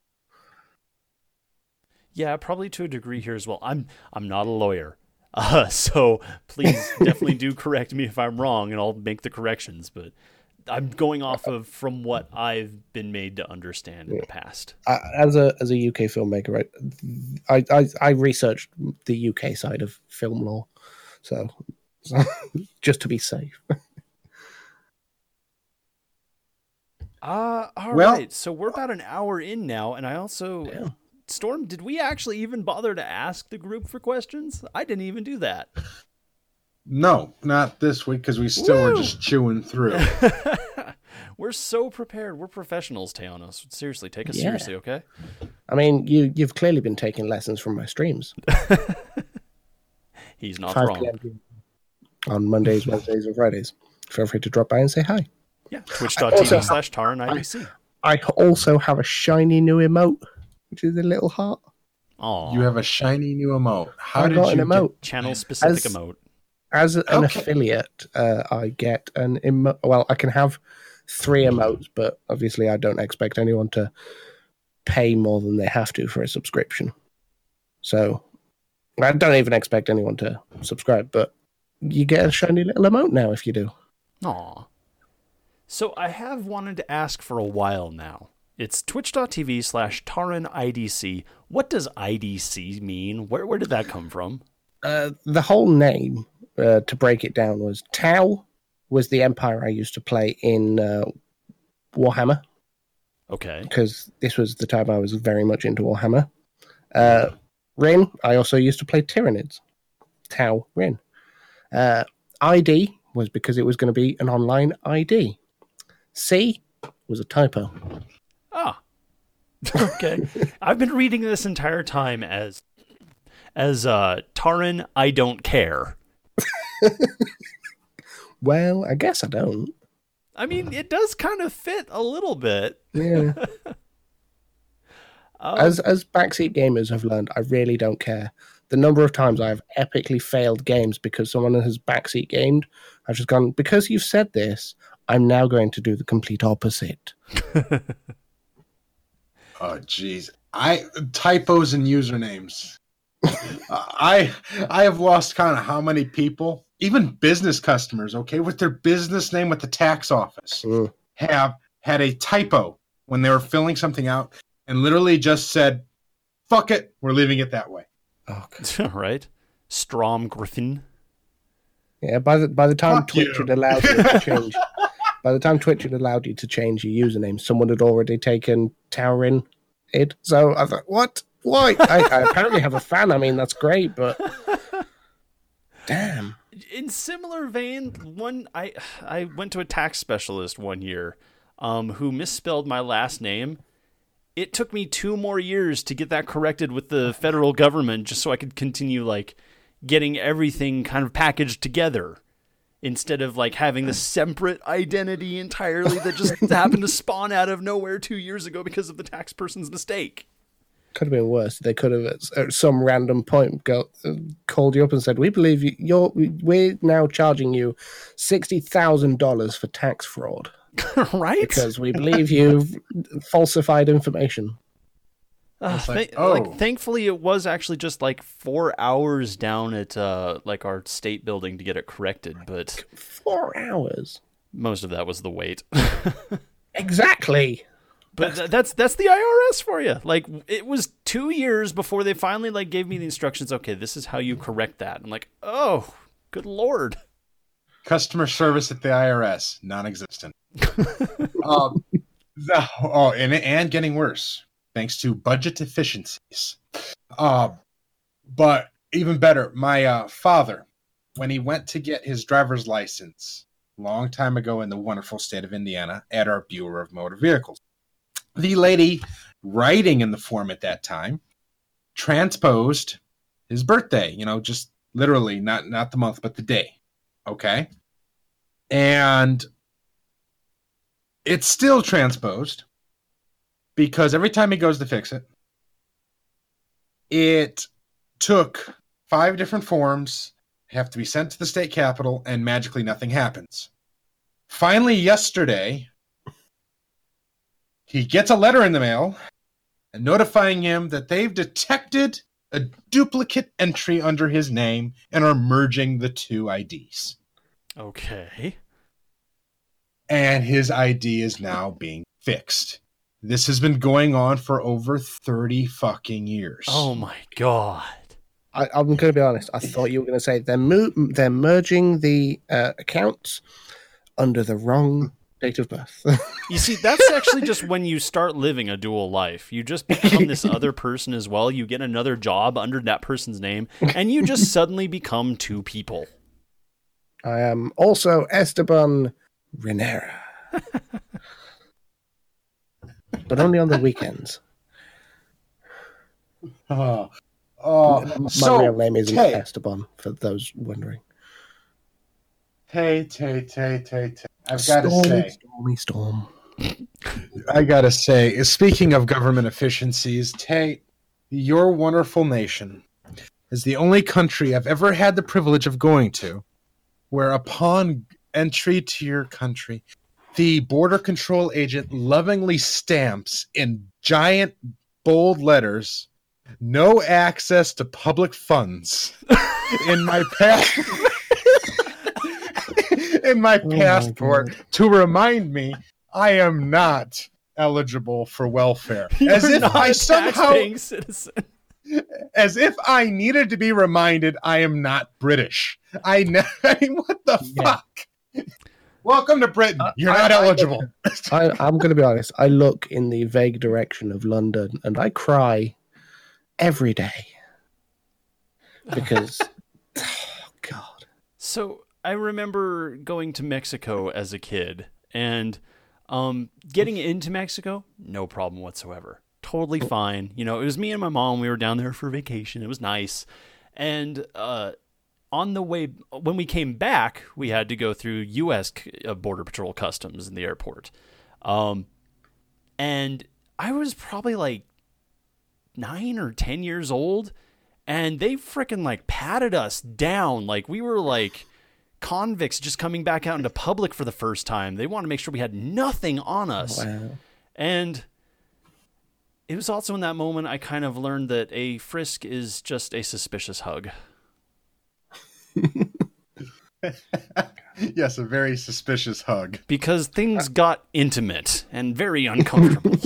[SPEAKER 2] Yeah, probably to a degree here as well. I'm I'm not a lawyer, uh, so please definitely do correct me if I'm wrong, and I'll make the corrections. But I'm going off of from what I've been made to understand in the past.
[SPEAKER 3] I, as a as a U K filmmaker, right, I, I I researched the U K side of film law, so, so just to be safe.
[SPEAKER 2] Uh, all well, right. So we're about an hour in now, and I also yeah. Storm. Did we actually even bother to ask the group for questions? I didn't even do that.
[SPEAKER 1] No, not this week because we still Woo! were just chewing through.
[SPEAKER 2] We're so prepared. We're professionals, Teonos. Seriously, take us yeah. seriously, okay?
[SPEAKER 3] I mean, you, you've clearly been taking lessons from my streams.
[SPEAKER 2] He's not wrong.
[SPEAKER 3] On Mondays, Wednesdays, and Fridays. Feel free to drop by and say hi.
[SPEAKER 2] Yeah, twitch.tv slash Taran IBC.
[SPEAKER 3] I also have a shiny new emote, which is a little heart.
[SPEAKER 2] Aww.
[SPEAKER 1] You have a shiny new emote. How
[SPEAKER 3] I
[SPEAKER 1] did
[SPEAKER 3] got
[SPEAKER 1] you
[SPEAKER 3] an emote.
[SPEAKER 2] Channel-specific
[SPEAKER 3] As,
[SPEAKER 2] emote.
[SPEAKER 3] As an okay. affiliate, uh, I get an emote. Well, I can have three emotes, but obviously I don't expect anyone to pay more than they have to for a subscription. So I don't even expect anyone to subscribe, but you get a shiny little emote now if you do.
[SPEAKER 2] Aw. So I have wanted to ask for a while now. It's twitch.tv slash TaranIDC. What does I D C mean? Where where did that come from?
[SPEAKER 3] Uh, the whole name, uh, to break it down, was Tau was the empire I used to play in uh, Warhammer.
[SPEAKER 2] Okay.
[SPEAKER 3] Because this was the time I was very much into Warhammer. Uh, Rin, I also used to play Tyranids. Tau Rin. Uh, I D was because it was going to be an online I D. C was a typo.
[SPEAKER 2] Ah. Okay. I've been reading this entire time as as uh, Taran, I don't care.
[SPEAKER 3] Well, I guess I don't.
[SPEAKER 2] I mean, it does kind of fit a little bit.
[SPEAKER 3] Yeah.
[SPEAKER 2] um,
[SPEAKER 3] as as backseat gamers have learned, I really don't care. The number of times I've epically failed games because someone has backseat gamed, I've just gone, because you've said this, I'm now going to do the complete opposite.
[SPEAKER 1] Oh, jeez. I typos and usernames. I I have lost count of how many people, even business customers, okay, with their business name with the tax office,
[SPEAKER 3] Mm.
[SPEAKER 1] have had a typo when they were filling something out and literally just said, fuck it, we're leaving it that way.
[SPEAKER 3] Oh, God.
[SPEAKER 2] right? Strom Griffin.
[SPEAKER 3] Yeah, by the by the time
[SPEAKER 1] Fuck
[SPEAKER 3] Twitch
[SPEAKER 1] you.
[SPEAKER 3] had allowed you to change, by the time Twitch had allowed you to change your username, someone had already taken Taurin id. So I thought, what? Why? I, I apparently have a fan. I mean, that's great, but damn.
[SPEAKER 2] In similar vein, one I I went to a tax specialist one year, um, who misspelled my last name. It took me two more years to get that corrected with the federal government, just so I could continue like getting everything kind of packaged together, instead of like having this separate identity entirely that just happened to spawn out of nowhere two years ago because of the tax person's mistake.
[SPEAKER 3] Could have been worse. They could have at, at some random point go, uh, called you up and said, "We believe you, you're. We're now charging you sixty thousand dollars for tax fraud."
[SPEAKER 2] Right?
[SPEAKER 3] Because we believe you've falsified information.
[SPEAKER 2] Uh,
[SPEAKER 1] It's like,
[SPEAKER 2] th-
[SPEAKER 1] oh.
[SPEAKER 2] like, thankfully, it was actually just like four hours down at uh, like our state building to get it corrected, but
[SPEAKER 3] Four hours.
[SPEAKER 2] most of that was the wait.
[SPEAKER 3] Exactly.
[SPEAKER 2] But th- that's that's the I R S for you. Like, it was two years before they finally like gave me the instructions. Okay, this is how you correct that. I'm like, oh, good lord.
[SPEAKER 1] Customer service at the I R S, non-existent. um, the, oh, and and getting worse thanks to budget efficiencies. Uh, but even better, my uh, father, when he went to get his driver's license a long time ago in the wonderful state of Indiana at our Bureau of Motor Vehicles, the lady writing in the form at that time transposed his birthday. You know, just literally not not the month but the day. Okay. And it's still transposed because every time he goes to fix it, it took five different forms, have to be sent to the state capitol, and magically nothing happens. Finally, yesterday, he gets a letter in the mail notifying him that they've detected a duplicate entry under his name and are merging the two I Ds.
[SPEAKER 2] Okay.
[SPEAKER 1] And his I D is now being fixed. This has been going on for over thirty fucking years.
[SPEAKER 2] Oh my god.
[SPEAKER 3] I, I'm going to be honest. I thought you were going to say they're mo- they're merging the uh, accounts under the wrong date of birth.
[SPEAKER 2] You see, that's actually just when you start living a dual life. You just become this other person as well. You get another job under that person's name, and you just suddenly become two people.
[SPEAKER 3] I am also Esteban Renera, but only on the weekends.
[SPEAKER 1] Oh, oh.
[SPEAKER 3] My
[SPEAKER 1] so,
[SPEAKER 3] real name isn't
[SPEAKER 1] Tay,
[SPEAKER 3] Esteban, for those wondering.
[SPEAKER 1] Tay, Tay, Tay, Tay, Tay. I've got to
[SPEAKER 3] Stormy,
[SPEAKER 1] say,
[SPEAKER 3] stormy storm.
[SPEAKER 1] I got to say, speaking of government efficiencies, Tay, your wonderful nation is the only country I've ever had the privilege of going to where upon entry to your country, the border control agent lovingly stamps in giant bold letters no access to public funds in my pass in my
[SPEAKER 3] Oh my
[SPEAKER 1] passport
[SPEAKER 3] God.
[SPEAKER 1] to remind me I am not eligible for welfare.
[SPEAKER 2] You're
[SPEAKER 1] As if
[SPEAKER 2] not
[SPEAKER 1] I
[SPEAKER 2] a
[SPEAKER 1] somehow,
[SPEAKER 2] tax-paying citizen.
[SPEAKER 1] as if I needed to be reminded I am not British. I know. I mean, what the
[SPEAKER 3] Yeah.
[SPEAKER 1] fuck? Welcome to Britain.
[SPEAKER 3] Uh,
[SPEAKER 1] You're
[SPEAKER 3] I-
[SPEAKER 1] not
[SPEAKER 3] I-
[SPEAKER 1] eligible.
[SPEAKER 3] I, I'm going to be honest. I look in the vague direction of London and I cry every day because, oh God.
[SPEAKER 2] So I remember going to Mexico as a kid and um, getting into Mexico, no problem whatsoever. Totally fine. You know, it was me and my mom. We were down there for vacation. It was nice. And uh, on the way, when we came back, we had to go through U S uh, Border Patrol Customs in the airport. Um, and I was probably like nine or ten years old. And they freaking like patted us down. Like we were like convicts just coming back out into public for the first time. They wanted to make sure we had nothing on us.
[SPEAKER 3] Wow.
[SPEAKER 2] And it was also in that moment I kind of learned that a frisk is just a suspicious hug.
[SPEAKER 1] Yes, a very suspicious hug.
[SPEAKER 2] Because things got intimate and very uncomfortable.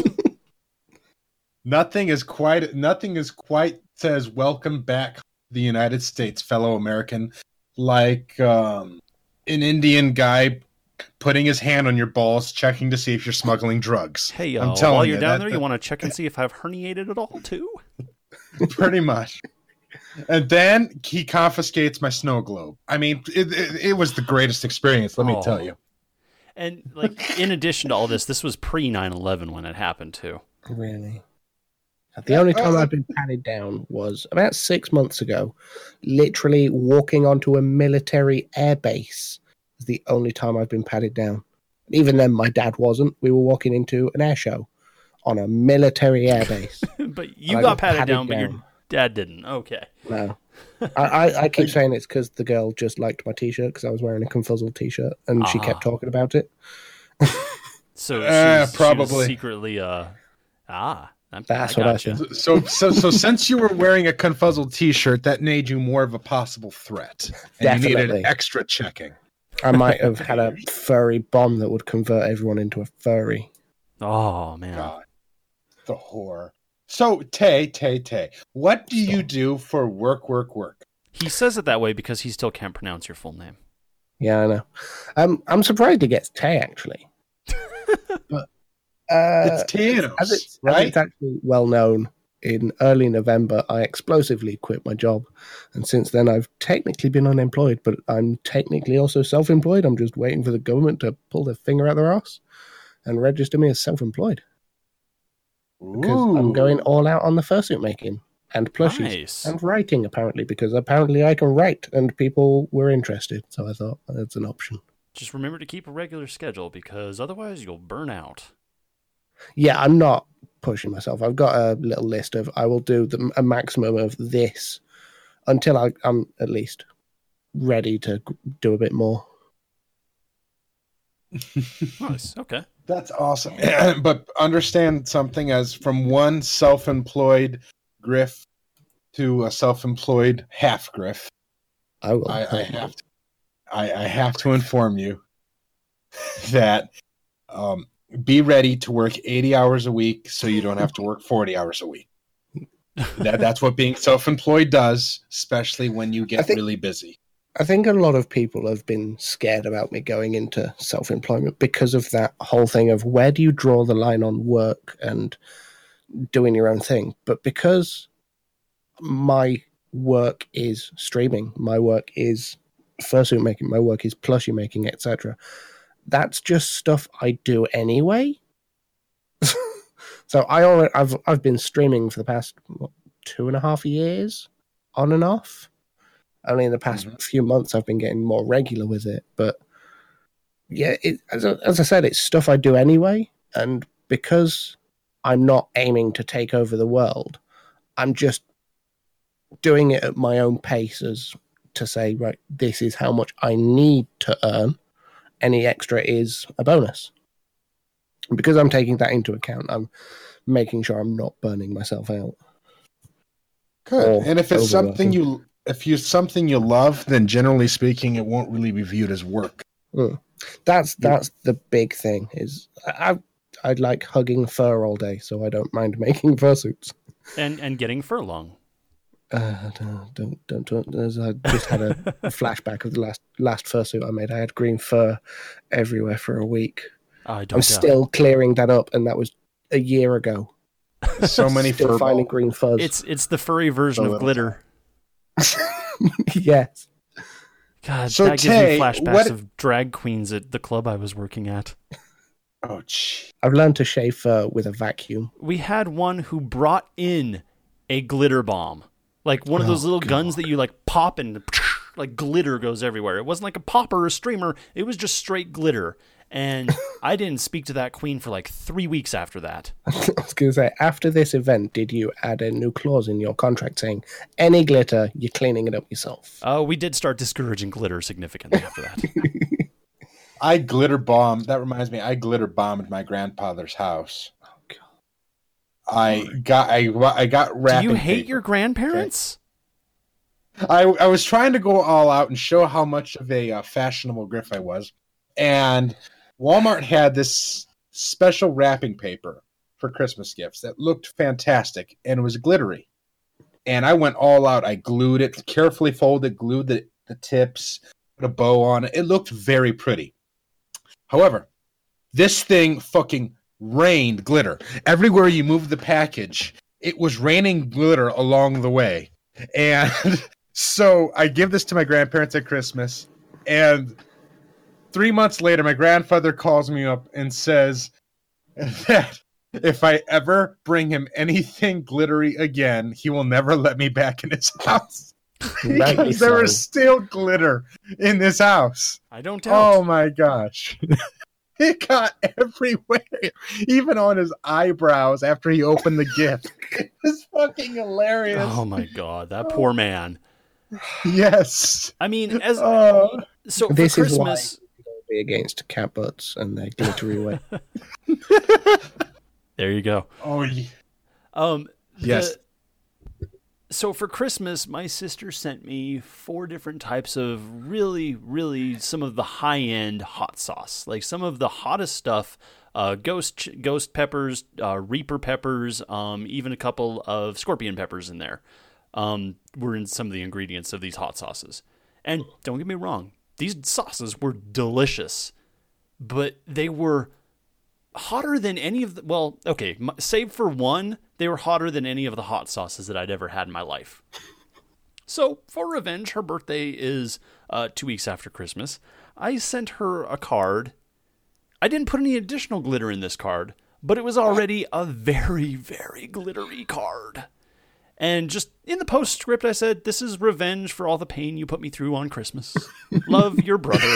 [SPEAKER 1] Nothing is quite nothing is quite says welcome back to the United States, fellow American, like um, an Indian guy putting his hand on your balls, checking to see if you're smuggling drugs.
[SPEAKER 2] Hey,
[SPEAKER 1] I'm
[SPEAKER 2] uh,
[SPEAKER 1] telling
[SPEAKER 2] while you're
[SPEAKER 1] you,
[SPEAKER 2] down
[SPEAKER 1] that-
[SPEAKER 2] there,
[SPEAKER 1] that-
[SPEAKER 2] you want to check and see if I've herniated at all, too?
[SPEAKER 1] Pretty much. And then he confiscates my snow globe. I mean, it, it, it was the greatest experience, let me
[SPEAKER 2] Oh.
[SPEAKER 1] tell you.
[SPEAKER 2] And, like, in addition to all this, this was pre nine eleven when it happened, too.
[SPEAKER 3] Really? The only time I've been patted down was about six months ago. Literally walking onto a military airbase is the only time I've been patted down. Even then, my dad wasn't. We were walking into an air show on a military airbase.
[SPEAKER 2] But you
[SPEAKER 3] I
[SPEAKER 2] got
[SPEAKER 3] got
[SPEAKER 2] patted,
[SPEAKER 3] patted
[SPEAKER 2] down, but your
[SPEAKER 3] down.
[SPEAKER 2] dad didn't. Okay.
[SPEAKER 3] No. I, I, I keep saying it's because the girl just liked my t-shirt because I was wearing a Confuzzled t-shirt and she
[SPEAKER 2] Ah.
[SPEAKER 3] kept talking about it.
[SPEAKER 2] So
[SPEAKER 1] Uh,
[SPEAKER 2] she's, she
[SPEAKER 1] probably.
[SPEAKER 2] was secretly, uh, ah. I-
[SPEAKER 3] That's
[SPEAKER 2] I
[SPEAKER 3] what I
[SPEAKER 2] gotcha.
[SPEAKER 3] think.
[SPEAKER 1] So, so, so since you were wearing a Confuzzled T-shirt, that made you more of a possible threat, and you
[SPEAKER 3] Definitely.
[SPEAKER 1] needed extra checking.
[SPEAKER 3] I might have had a furry bomb that would convert everyone into a furry.
[SPEAKER 2] Oh, man.
[SPEAKER 1] God, the horror. So, Tay, Tay, Tay, what do you do for work, work, work?
[SPEAKER 2] He says it that way because he still can't pronounce your full name.
[SPEAKER 3] Yeah, I know. Um, I'm surprised he gets Tay, actually. but uh,
[SPEAKER 1] It's Thanos,
[SPEAKER 3] as, it's, as
[SPEAKER 1] right?
[SPEAKER 3] it's actually well known, in early November, I explosively quit my job. And since then, I've technically been unemployed, but I'm technically also self-employed. I'm just waiting for the government to pull their finger out their ass and register me as self-employed. Because I'm going all out on the fursuit making and plushies
[SPEAKER 2] Nice.
[SPEAKER 3] and writing, apparently, because apparently I can write and people were interested. So I thought that's an option.
[SPEAKER 2] Just remember to keep a regular schedule because otherwise you'll burn out.
[SPEAKER 3] Yeah, I'm not pushing myself. I've got a little list of I will do the, a maximum of this until I, I'm at least ready to g- do a bit more.
[SPEAKER 2] Nice. Okay.
[SPEAKER 1] That's awesome. But understand something as from one self-employed griff to a self-employed half griff.
[SPEAKER 3] I will.
[SPEAKER 1] I, I have to, I, I have to inform you that um, be ready to work eighty hours a week so you don't have to work forty hours a week. That, that's what being self-employed does, especially when you
[SPEAKER 3] I
[SPEAKER 1] get
[SPEAKER 3] think-
[SPEAKER 1] really busy.
[SPEAKER 3] I think a lot of people have been scared about me going into self-employment because of that whole thing of where do you draw the line on work and doing your own thing. But because my work is streaming, my work is fursuit making, my work is plushie making, et cetera. That's just stuff I do anyway. So I already, I've I've been streaming for the past what, two and a half years, on and off. Only in the past
[SPEAKER 1] Mhm.
[SPEAKER 3] few months I've been getting more regular with it. But yeah, it, as, I- as I said, it's stuff I do anyway. And because I'm not aiming to take over the world, I'm just doing it at my own pace as to say, right, this is how much I need to earn. Any extra is a bonus. And because I'm taking that into account, I'm making sure I'm not burning myself out.
[SPEAKER 1] Good.
[SPEAKER 3] Or
[SPEAKER 1] And if it's something
[SPEAKER 3] overworking.
[SPEAKER 1] you if you something you love, then generally speaking, it won't really be viewed as work.
[SPEAKER 3] Mm. That's that's the big thing. Is I I like hugging fur all day, so I don't mind making fursuits.
[SPEAKER 2] And and getting furlong.
[SPEAKER 3] Uh, don't don't don't. don't there's- I just had a, a flashback of the last last fursuit I made. I had green fur everywhere for a week.
[SPEAKER 2] I don't
[SPEAKER 3] I'm
[SPEAKER 2] doubt.
[SPEAKER 3] still clearing that up, and that was a year ago.
[SPEAKER 1] So many
[SPEAKER 3] Still
[SPEAKER 1] fur
[SPEAKER 3] finding
[SPEAKER 1] balls.
[SPEAKER 3] green fuzz.
[SPEAKER 2] It's it's the furry version
[SPEAKER 1] A
[SPEAKER 2] of
[SPEAKER 1] little
[SPEAKER 2] glitter.
[SPEAKER 3] Yes.
[SPEAKER 2] God,
[SPEAKER 1] So,
[SPEAKER 2] that gives
[SPEAKER 1] Tay,
[SPEAKER 2] me flashbacks
[SPEAKER 1] what-
[SPEAKER 2] of drag queens at the club I was working at.
[SPEAKER 1] Oh, gee.
[SPEAKER 3] I've learned to shave fur with a vacuum.
[SPEAKER 2] We had one who brought in a glitter bomb. Like one of those
[SPEAKER 3] Oh,
[SPEAKER 2] little guns that you like pop and like glitter goes everywhere. It wasn't like a pop or a streamer. It was just straight glitter. And I didn't speak to that queen for like three weeks after that.
[SPEAKER 3] I was going to say, after this event, did you add a new clause in your contract saying, any glitter, you're cleaning it up yourself?
[SPEAKER 2] Oh, we did start discouraging glitter significantly after that.
[SPEAKER 1] I glitter bombed. That reminds me, I glitter bombed my grandfather's house.
[SPEAKER 3] Oh, God.
[SPEAKER 1] I got I, I got
[SPEAKER 2] Do
[SPEAKER 1] wrapping
[SPEAKER 2] you hate
[SPEAKER 1] paper.
[SPEAKER 2] your grandparents?
[SPEAKER 1] I I was trying to go all out and show how much of a uh, fashionable griff I was, and Walmart had this special wrapping paper for Christmas gifts that looked fantastic and it was glittery. And I went all out. I glued it, carefully folded, glued the, the tips, put a bow on it. It looked very pretty. However, this thing fucking rained glitter. Everywhere you moved the package, it was raining glitter along the way. And so I give this to my grandparents at Christmas, and three months later, my grandfather calls me up and says that if I ever bring him anything glittery again, he will never let me back in his house.
[SPEAKER 3] Rightly
[SPEAKER 1] Because there
[SPEAKER 3] so.
[SPEAKER 1] was still glitter in this house.
[SPEAKER 2] I don't doubt.
[SPEAKER 1] Oh my gosh. It got everywhere, even on his eyebrows after he opened the gift. It was fucking hilarious.
[SPEAKER 2] Oh my god, that poor man.
[SPEAKER 1] Yes.
[SPEAKER 2] I mean, as
[SPEAKER 1] Oh.
[SPEAKER 2] so for
[SPEAKER 3] This is why
[SPEAKER 2] Christmas,
[SPEAKER 3] I'll be against cat butts and their glittery way.
[SPEAKER 2] there you go.
[SPEAKER 1] Oh, yeah.
[SPEAKER 2] Um, the-
[SPEAKER 1] Yes.
[SPEAKER 2] So for Christmas, my sister sent me four different types of really, really some of the high-end hot sauce, like some of the hottest stuff. Uh, ghost ch- ghost peppers, uh, reaper peppers, um, even a couple of scorpion peppers in there. Um, were in some of the ingredients of these hot sauces. And don't get me wrong, these sauces were delicious, but they were hotter than any of the, well, okay, m- save for one, they were hotter than any of the hot sauces that I'd ever had in my life. So, for revenge, her birthday is uh, two weeks after Christmas. I sent her a card. I didn't put any additional glitter in this card, but it was already a very, very glittery card. And just in the postscript, I said, "This is revenge for all the pain you put me through on Christmas. Love, your brother."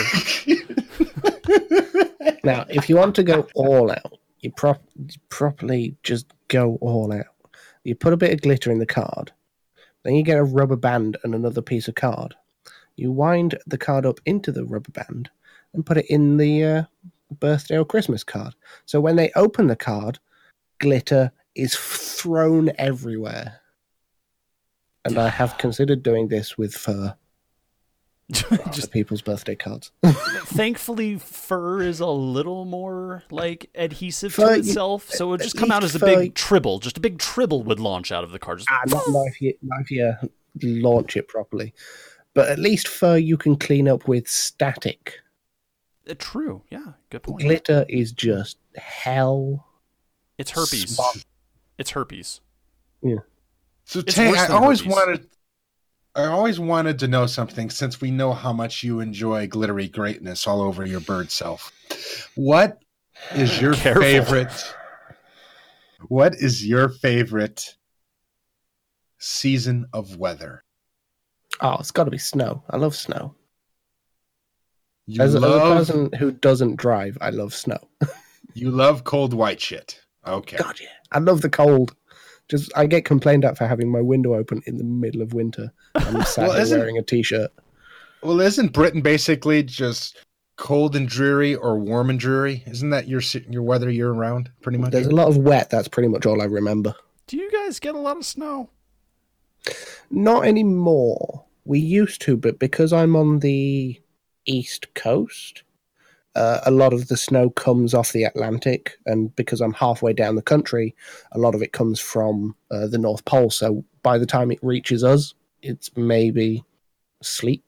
[SPEAKER 3] Now, if you want to go all out, you prop- properly just go all out. You put a bit of glitter in the card, then you get a rubber band and another piece of card. You wind the card up into the rubber band and put it in the uh, birthday or Christmas card. So when they open the card, glitter is thrown everywhere. And I have considered doing this with fur.
[SPEAKER 2] Just
[SPEAKER 3] Just people's birthday cards.
[SPEAKER 2] Thankfully, fur is a little more like adhesive
[SPEAKER 3] Fur,
[SPEAKER 2] to
[SPEAKER 3] you-
[SPEAKER 2] itself, so it would
[SPEAKER 3] at
[SPEAKER 2] just come out
[SPEAKER 3] least
[SPEAKER 2] as a
[SPEAKER 3] fur-
[SPEAKER 2] big tribble. Just a big tribble would launch out of the card. Just,
[SPEAKER 3] Ah, not, not if you not if you launch it properly. But at least fur you can clean up with static.
[SPEAKER 2] Uh, true, yeah, good point.
[SPEAKER 3] Glitter is just hell.
[SPEAKER 2] It's herpes.
[SPEAKER 3] Spot.
[SPEAKER 2] It's herpes.
[SPEAKER 3] Yeah.
[SPEAKER 1] So
[SPEAKER 2] It's
[SPEAKER 1] Tay,
[SPEAKER 2] worse
[SPEAKER 1] I
[SPEAKER 2] than
[SPEAKER 1] always
[SPEAKER 2] herpes.
[SPEAKER 1] wanted I always wanted to know something since we know how much you enjoy glittery greatness all over your bird self. What is your
[SPEAKER 2] Careful.
[SPEAKER 1] favorite What is your favorite season of weather?
[SPEAKER 3] Oh, it's got to be snow. I love snow.
[SPEAKER 1] You
[SPEAKER 3] As, a- as a
[SPEAKER 1] love
[SPEAKER 3] person who doesn't drive, I love snow.
[SPEAKER 1] you love cold white shit. Okay.
[SPEAKER 3] God, yeah. I love the cold. Just I get complained at for having my window open in the middle of winter. I'm sadly
[SPEAKER 1] Well, isn't-
[SPEAKER 3] wearing a t-shirt.
[SPEAKER 1] Well, isn't Britain basically just cold and dreary or warm and dreary? Isn't that your se- your weather year round pretty much?
[SPEAKER 3] There's a lot of wet. That's pretty much all I remember.
[SPEAKER 2] Do you guys get a lot of snow?
[SPEAKER 3] Not anymore. We used to, but because I'm on the East Coast, uh, a lot of the snow comes off the Atlantic, and because I'm halfway down the country, a lot of it comes from uh, the North Pole. So by the time it reaches us, it's maybe sleet.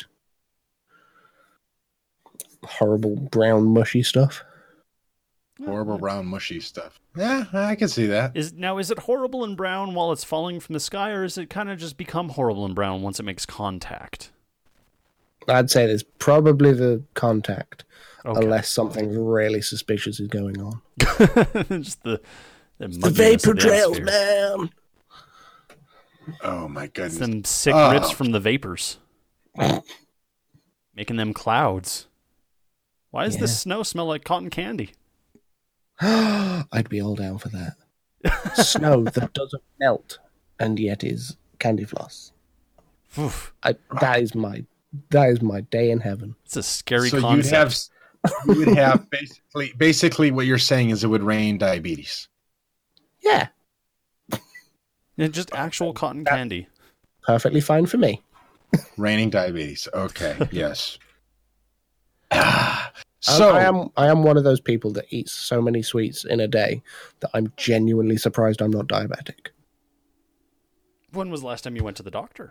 [SPEAKER 3] Horrible brown mushy stuff.
[SPEAKER 1] Horrible brown mushy stuff. Yeah, I can see that.
[SPEAKER 2] Is now is it horrible and brown while it's falling from the sky, or is it kind of just become horrible and brown once it makes contact?
[SPEAKER 3] I'd say there's probably the contact,
[SPEAKER 2] Okay.
[SPEAKER 3] unless something really suspicious is going on.
[SPEAKER 2] just the the,
[SPEAKER 3] The vapor trails,
[SPEAKER 2] man.
[SPEAKER 3] man.
[SPEAKER 1] Oh my goodness.
[SPEAKER 2] Some sick
[SPEAKER 1] Oh.
[SPEAKER 2] rips from the vapors, making them clouds. Why does
[SPEAKER 3] Yeah.
[SPEAKER 2] this snow smell like cotton candy?
[SPEAKER 3] I'd be all down for that. Snow that doesn't melt and yet is candy floss.
[SPEAKER 2] Oof,
[SPEAKER 3] I, that is my that is my day in heaven.
[SPEAKER 2] it's a scary
[SPEAKER 1] so
[SPEAKER 2] concept.
[SPEAKER 1] you'd have you would have basically basically what you're saying is it would rain diabetes.
[SPEAKER 3] Yeah,
[SPEAKER 2] Yeah, just actual cotton candy.
[SPEAKER 3] perfectly fine for me.
[SPEAKER 1] Raining diabetes. Okay. Yes. Ah, so
[SPEAKER 3] So I am I am one of those people that eats so many sweets in a day that I'm genuinely surprised I'm not diabetic.
[SPEAKER 2] When was the last time you went to the doctor?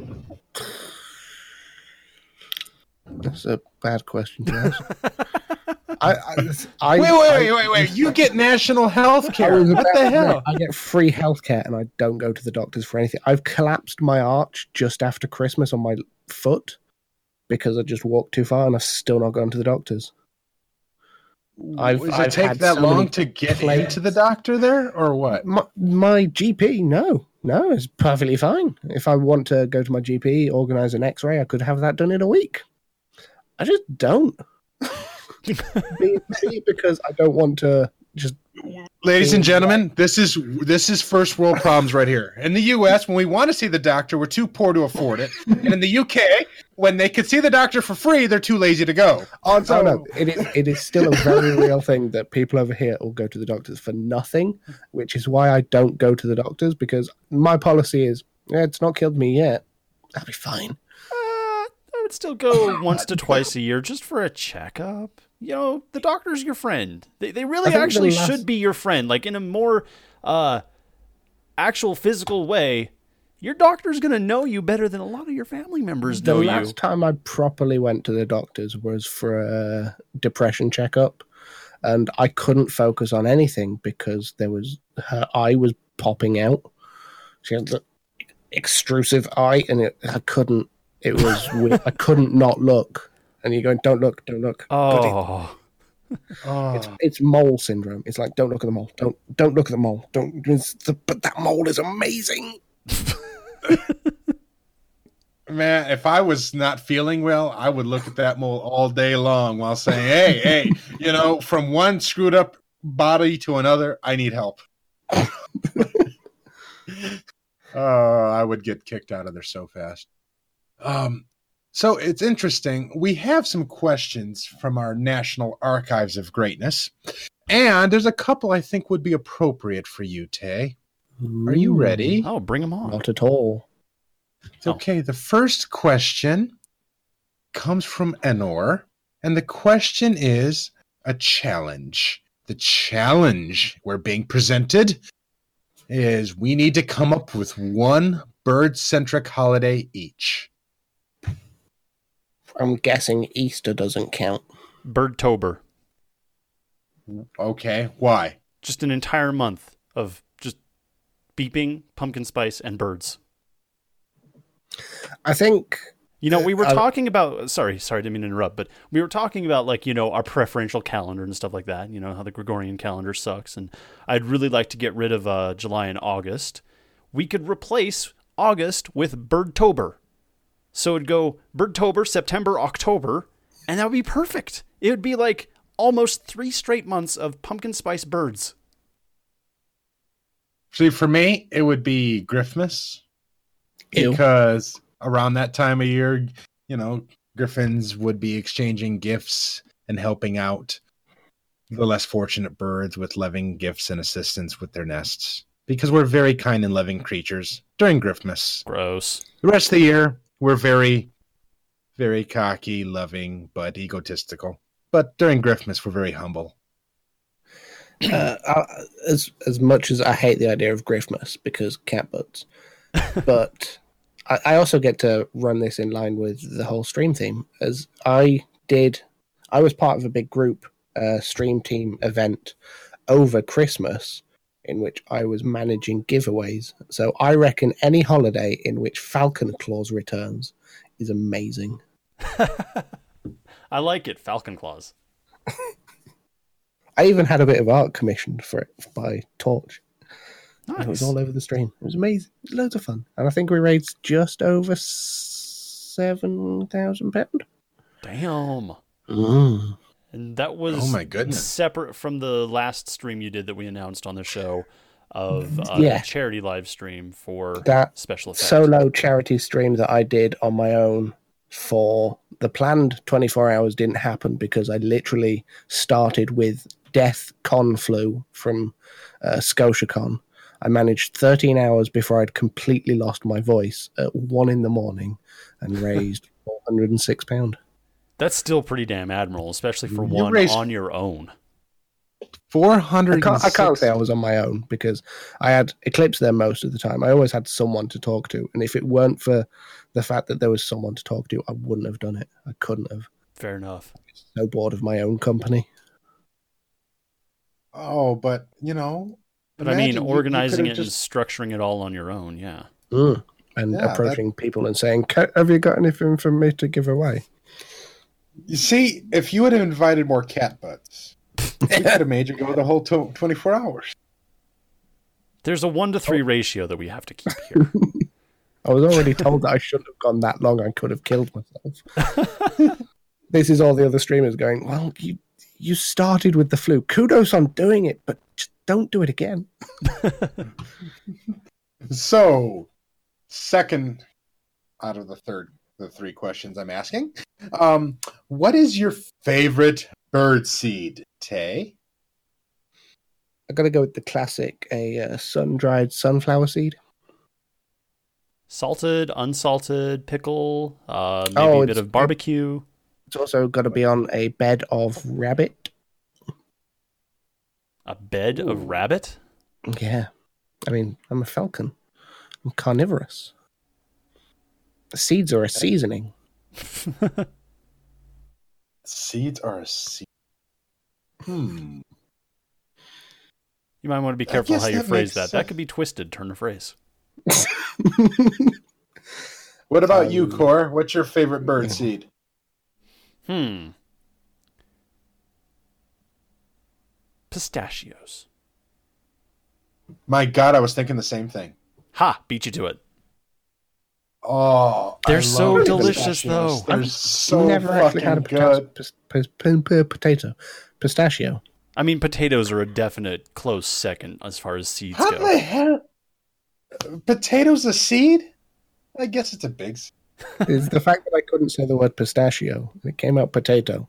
[SPEAKER 3] That's a bad question to ask. I, I, I,
[SPEAKER 1] wait, wait,
[SPEAKER 3] I-
[SPEAKER 1] wait, wait, wait. You get national health
[SPEAKER 3] I
[SPEAKER 1] care.
[SPEAKER 3] was
[SPEAKER 1] What
[SPEAKER 3] about
[SPEAKER 1] the
[SPEAKER 3] to say,
[SPEAKER 1] hell?
[SPEAKER 3] I get free healthcare and I don't go to the doctors for anything. I've collapsed my arch just after Christmas on my foot because I just walked too far and I've still not gone to the doctors. I've-
[SPEAKER 1] Does it
[SPEAKER 3] I've
[SPEAKER 1] take
[SPEAKER 3] had
[SPEAKER 1] that
[SPEAKER 3] so
[SPEAKER 1] long
[SPEAKER 3] many
[SPEAKER 1] to get
[SPEAKER 3] plagues.
[SPEAKER 1] into the doctor there, or what?
[SPEAKER 3] My, my G P, no, no, it's perfectly fine. If I want to go to my G P, organize an X-ray, I could have that done in a week. I just don't. be, be it because I don't want to just.
[SPEAKER 1] Ladies and gentlemen, this is this is first world problems right here. In the U S, when we want to see the doctor, we're too poor to afford it. And in the U K, when they could see the doctor for free, they're too lazy to go.
[SPEAKER 3] Oh,
[SPEAKER 1] So-
[SPEAKER 3] no, no, it is it is still a very real thing that people over here will go to the doctors for nothing, which is why I don't go to the doctors because my policy is yeah, it's not killed me yet. I'll be fine.
[SPEAKER 2] Uh, I would still go once to twice a year just for a checkup. You know, the doctor's your friend. They they
[SPEAKER 3] I
[SPEAKER 2] really
[SPEAKER 3] think the
[SPEAKER 2] actually
[SPEAKER 3] last-
[SPEAKER 2] should be your friend. Like in a more uh, actual physical way, your doctor's going to know you better than a lot of your family members
[SPEAKER 3] The
[SPEAKER 2] know
[SPEAKER 3] last
[SPEAKER 2] you.
[SPEAKER 3] time I properly went to the doctors was for a depression checkup, and I couldn't focus on anything because there was her eye was popping out. She had the extrusive eye, and it, I couldn't. It was weird. I couldn't not look. And you're going, don't look, don't look. But it-
[SPEAKER 2] Oh,
[SPEAKER 1] Oh.
[SPEAKER 3] it's, it's mole syndrome. It's like, don't look at the mole. Don't don't look at the mole. Don't. It's the, but that mole is amazing.
[SPEAKER 1] Man, if I was not feeling well, I would look at that mole all day long while saying, hey, hey, you know, from one screwed up body to another, I need help. Oh, I would get kicked out of there so fast. Um, so it's interesting. We have some questions from our National Archives of Greatness, and there's a couple I think would be appropriate for you, Tay. Are you ready?
[SPEAKER 2] oh, bring them on.
[SPEAKER 3] Not at all.
[SPEAKER 1] Okay, the first question comes from Enor, and the question is a challenge. The challenge we're being presented is we need to come up with one bird-centric holiday each.
[SPEAKER 3] I'm guessing Easter doesn't count.
[SPEAKER 2] Birdtober.
[SPEAKER 1] Okay, why?
[SPEAKER 2] Just an entire month of just beeping, pumpkin spice, and birds.
[SPEAKER 3] I think
[SPEAKER 2] You know, we were
[SPEAKER 3] Uh,
[SPEAKER 2] talking about, sorry, sorry, didn't mean to interrupt, but we were talking about, like, you know, our preferential calendar and stuff like that, you know, how the Gregorian calendar sucks. And I'd really like to get rid of uh, July and August. We could replace August with Birdtober. So it'd go Birdtober, September, October, and that would be perfect. It would be like almost three straight months of pumpkin spice birds.
[SPEAKER 1] See, for me, it would be Griffmas.
[SPEAKER 3] Ew.
[SPEAKER 1] Because around that time of year, you know, griffins would be exchanging gifts and helping out the less fortunate birds with loving gifts and assistance with their nests. because we're very kind and loving creatures during Griftmas.
[SPEAKER 2] Gross.
[SPEAKER 1] The rest of the year, we're very, very cocky, loving, but egotistical. But during Griftmas, we're very humble.
[SPEAKER 3] Uh, I, as as much as I hate the idea of Griftmas because cat butts, but I, I also get to run this in line with the whole stream theme. As I did, I was part of a big group uh, stream team event over Christmas in which I was managing giveaways. So I reckon any holiday in which Falcon Claus returns is amazing.
[SPEAKER 2] I like it, Falcon Claus.
[SPEAKER 3] I even had a bit of art commissioned for it by Torch.
[SPEAKER 2] Nice.
[SPEAKER 3] And it was all over the stream. It was amazing. It was loads of fun. And I think we raised just over seven thousand pounds.
[SPEAKER 2] Damn.
[SPEAKER 3] Mm.
[SPEAKER 2] And that was
[SPEAKER 1] Oh my goodness.
[SPEAKER 2] separate from the last stream you did that we announced on the show of uh,
[SPEAKER 3] Yeah.
[SPEAKER 2] a charity live stream for
[SPEAKER 3] That
[SPEAKER 2] special effects.
[SPEAKER 3] solo charity stream that I did on my own for the planned twenty-four hours didn't happen because I literally started with Death Con Flu from uh, ScotiaCon. I managed thirteen hours before I'd completely lost my voice at one in the morning and raised four hundred six pounds.
[SPEAKER 2] That's still pretty damn admirable, especially for
[SPEAKER 1] You
[SPEAKER 2] one
[SPEAKER 1] raised-
[SPEAKER 2] on your own.
[SPEAKER 1] four
[SPEAKER 3] I
[SPEAKER 1] hundred.
[SPEAKER 3] can't, I can't say I was on my own because I had Eclipse there most of the time. I always had someone to talk to. And if it weren't for the fact that there was someone to talk to, I wouldn't have done it. I couldn't have.
[SPEAKER 2] Fair enough.
[SPEAKER 3] So bored of my own company.
[SPEAKER 1] Oh, but you know.
[SPEAKER 2] But I mean,
[SPEAKER 1] imagine you- you
[SPEAKER 2] organizing it
[SPEAKER 1] could've
[SPEAKER 2] and structuring it all on your own, yeah.
[SPEAKER 3] Mm. And
[SPEAKER 1] Yeah,
[SPEAKER 3] approaching people and saying, "Ca- have you got anything for me to give away?
[SPEAKER 1] You see, if you would have invited more cat butts, you could have made you go the whole to- twenty-four hours.
[SPEAKER 2] There's a one to three ratio that we have to keep here.
[SPEAKER 3] I was already told that I shouldn't have gone that long. I could have killed myself. This is all the other streamers going, well, you you started with the flu. Kudos on doing it, but just don't do it again.
[SPEAKER 1] So, second out of the third, the three questions I'm asking, um, what is your favorite bird seed, Tay?
[SPEAKER 3] I got to go with the classic, a uh, sun-dried sunflower seed.
[SPEAKER 2] Salted, unsalted, pickle, uh, maybe
[SPEAKER 3] Oh,
[SPEAKER 2] a bit
[SPEAKER 3] it's-
[SPEAKER 2] of barbecue.
[SPEAKER 3] It's also got to be on a bed of rabbit.
[SPEAKER 2] A bed
[SPEAKER 1] Ooh.
[SPEAKER 2] of rabbit?
[SPEAKER 3] Yeah. I mean, I'm a falcon. I'm carnivorous. The seeds are a seasoning.
[SPEAKER 1] Seeds are a seed. Hmm.
[SPEAKER 2] You might want to be
[SPEAKER 1] I
[SPEAKER 2] careful
[SPEAKER 1] guess
[SPEAKER 2] how you
[SPEAKER 1] that
[SPEAKER 2] phrase
[SPEAKER 1] makes
[SPEAKER 2] that. That
[SPEAKER 1] sense.
[SPEAKER 2] could be twisted, turn of phrase.
[SPEAKER 1] What about you,
[SPEAKER 3] Um,
[SPEAKER 1] Cor? What's your favorite bird seed?
[SPEAKER 2] Hmm. Pistachios.
[SPEAKER 1] My God, I was thinking the same thing.
[SPEAKER 2] Ha! Beat you to it.
[SPEAKER 1] Oh,
[SPEAKER 2] They're
[SPEAKER 1] I
[SPEAKER 2] so
[SPEAKER 1] love
[SPEAKER 2] delicious,
[SPEAKER 1] pistachios.
[SPEAKER 2] though.
[SPEAKER 1] They're
[SPEAKER 2] I've
[SPEAKER 1] so
[SPEAKER 3] Never actually had a
[SPEAKER 1] fucking
[SPEAKER 3] potato,
[SPEAKER 1] good.
[SPEAKER 3] pis- pis- pin- pin- potato. Pistachio.
[SPEAKER 2] I mean, potatoes are a definite close second as far as seeds
[SPEAKER 1] How
[SPEAKER 2] go.
[SPEAKER 1] the hell? Potatoes a seed? I guess it's a big seed.
[SPEAKER 3] Is the fact that I couldn't say the word pistachio. It came out potato.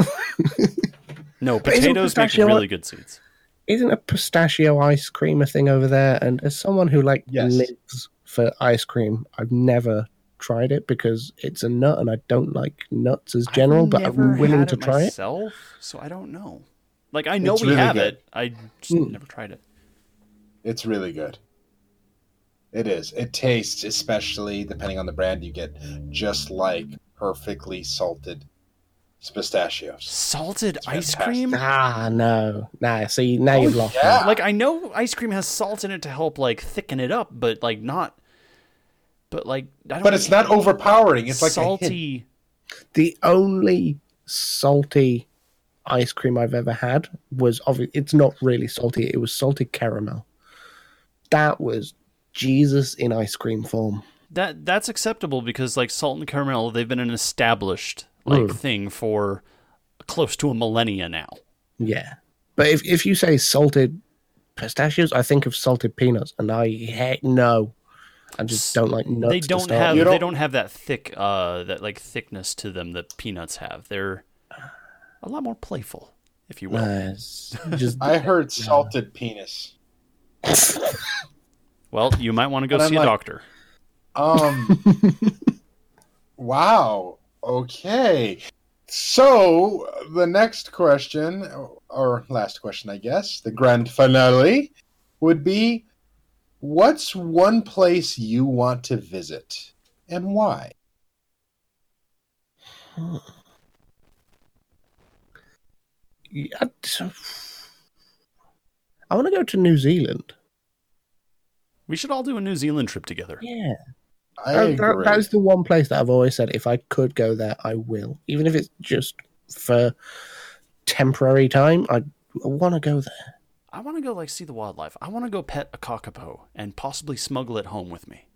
[SPEAKER 2] No,
[SPEAKER 3] But isn't
[SPEAKER 2] potatoes make
[SPEAKER 3] pistachio
[SPEAKER 2] really
[SPEAKER 3] a-
[SPEAKER 2] good seeds.
[SPEAKER 3] Isn't a pistachio ice cream a thing over there? And as someone who like
[SPEAKER 1] Yes.
[SPEAKER 3] lives for ice cream, I've never tried it because it's a nut and I don't like nuts as general,
[SPEAKER 2] I've
[SPEAKER 3] but
[SPEAKER 2] never
[SPEAKER 3] I'm willing
[SPEAKER 2] had
[SPEAKER 3] to
[SPEAKER 2] it
[SPEAKER 3] try it.
[SPEAKER 2] myself, so I don't know. Like, I know
[SPEAKER 1] It's
[SPEAKER 2] we
[SPEAKER 1] really
[SPEAKER 2] have
[SPEAKER 1] good.
[SPEAKER 2] it. I just
[SPEAKER 3] Mm.
[SPEAKER 2] never tried it.
[SPEAKER 1] It's really good. It is. It tastes, especially depending on the brand you get, just like perfectly salted pistachios.
[SPEAKER 2] Salted
[SPEAKER 1] It's
[SPEAKER 2] ice
[SPEAKER 1] fantastic.
[SPEAKER 2] cream?
[SPEAKER 3] Ah, no. Nah, see, now you've lost
[SPEAKER 1] yeah.
[SPEAKER 3] me.
[SPEAKER 2] Like, I know ice cream has salt in it to help, like, thicken it up, but, like, not... But, like, I don't
[SPEAKER 1] But it's not overpowering. It's like a hint.
[SPEAKER 2] salty...
[SPEAKER 3] The only salty ice cream I've ever had was obviously it's not really salty. It was salted caramel. That was Jesus in ice cream form.
[SPEAKER 2] That that's acceptable because like salt and caramel, they've been an established like
[SPEAKER 3] Mm.
[SPEAKER 2] thing for close to a millennia now.
[SPEAKER 3] Yeah, but if if you say salted pistachios, I think of salted peanuts, and I heck no, I just don't like nuts.
[SPEAKER 2] They
[SPEAKER 3] to
[SPEAKER 2] don't
[SPEAKER 3] start
[SPEAKER 2] have
[SPEAKER 1] You
[SPEAKER 3] with.
[SPEAKER 2] they
[SPEAKER 1] don't-
[SPEAKER 2] don't have that thick uh that like thickness to them that peanuts have. They're a lot more playful, if you will.
[SPEAKER 3] Uh, it's just
[SPEAKER 1] I heard salted penis.
[SPEAKER 2] Well, you might want to go
[SPEAKER 1] And
[SPEAKER 2] see
[SPEAKER 1] I'm
[SPEAKER 2] a
[SPEAKER 1] like-
[SPEAKER 2] doctor.
[SPEAKER 1] Um. Wow. Okay. So the next question, or last question, I guess, the grand finale, would be: what's one place you want to visit, and why?
[SPEAKER 3] Yeah, so- I want to go to New Zealand.
[SPEAKER 2] We should all do a New Zealand trip together.
[SPEAKER 3] Yeah.
[SPEAKER 1] I
[SPEAKER 3] That- that-
[SPEAKER 1] agree.
[SPEAKER 3] that is the one place that I've always said if I could go there, I will. Even if it's just for temporary time, I want to go there.
[SPEAKER 2] I want to go like see the wildlife. I want to go pet a kakapo and possibly smuggle it home with me.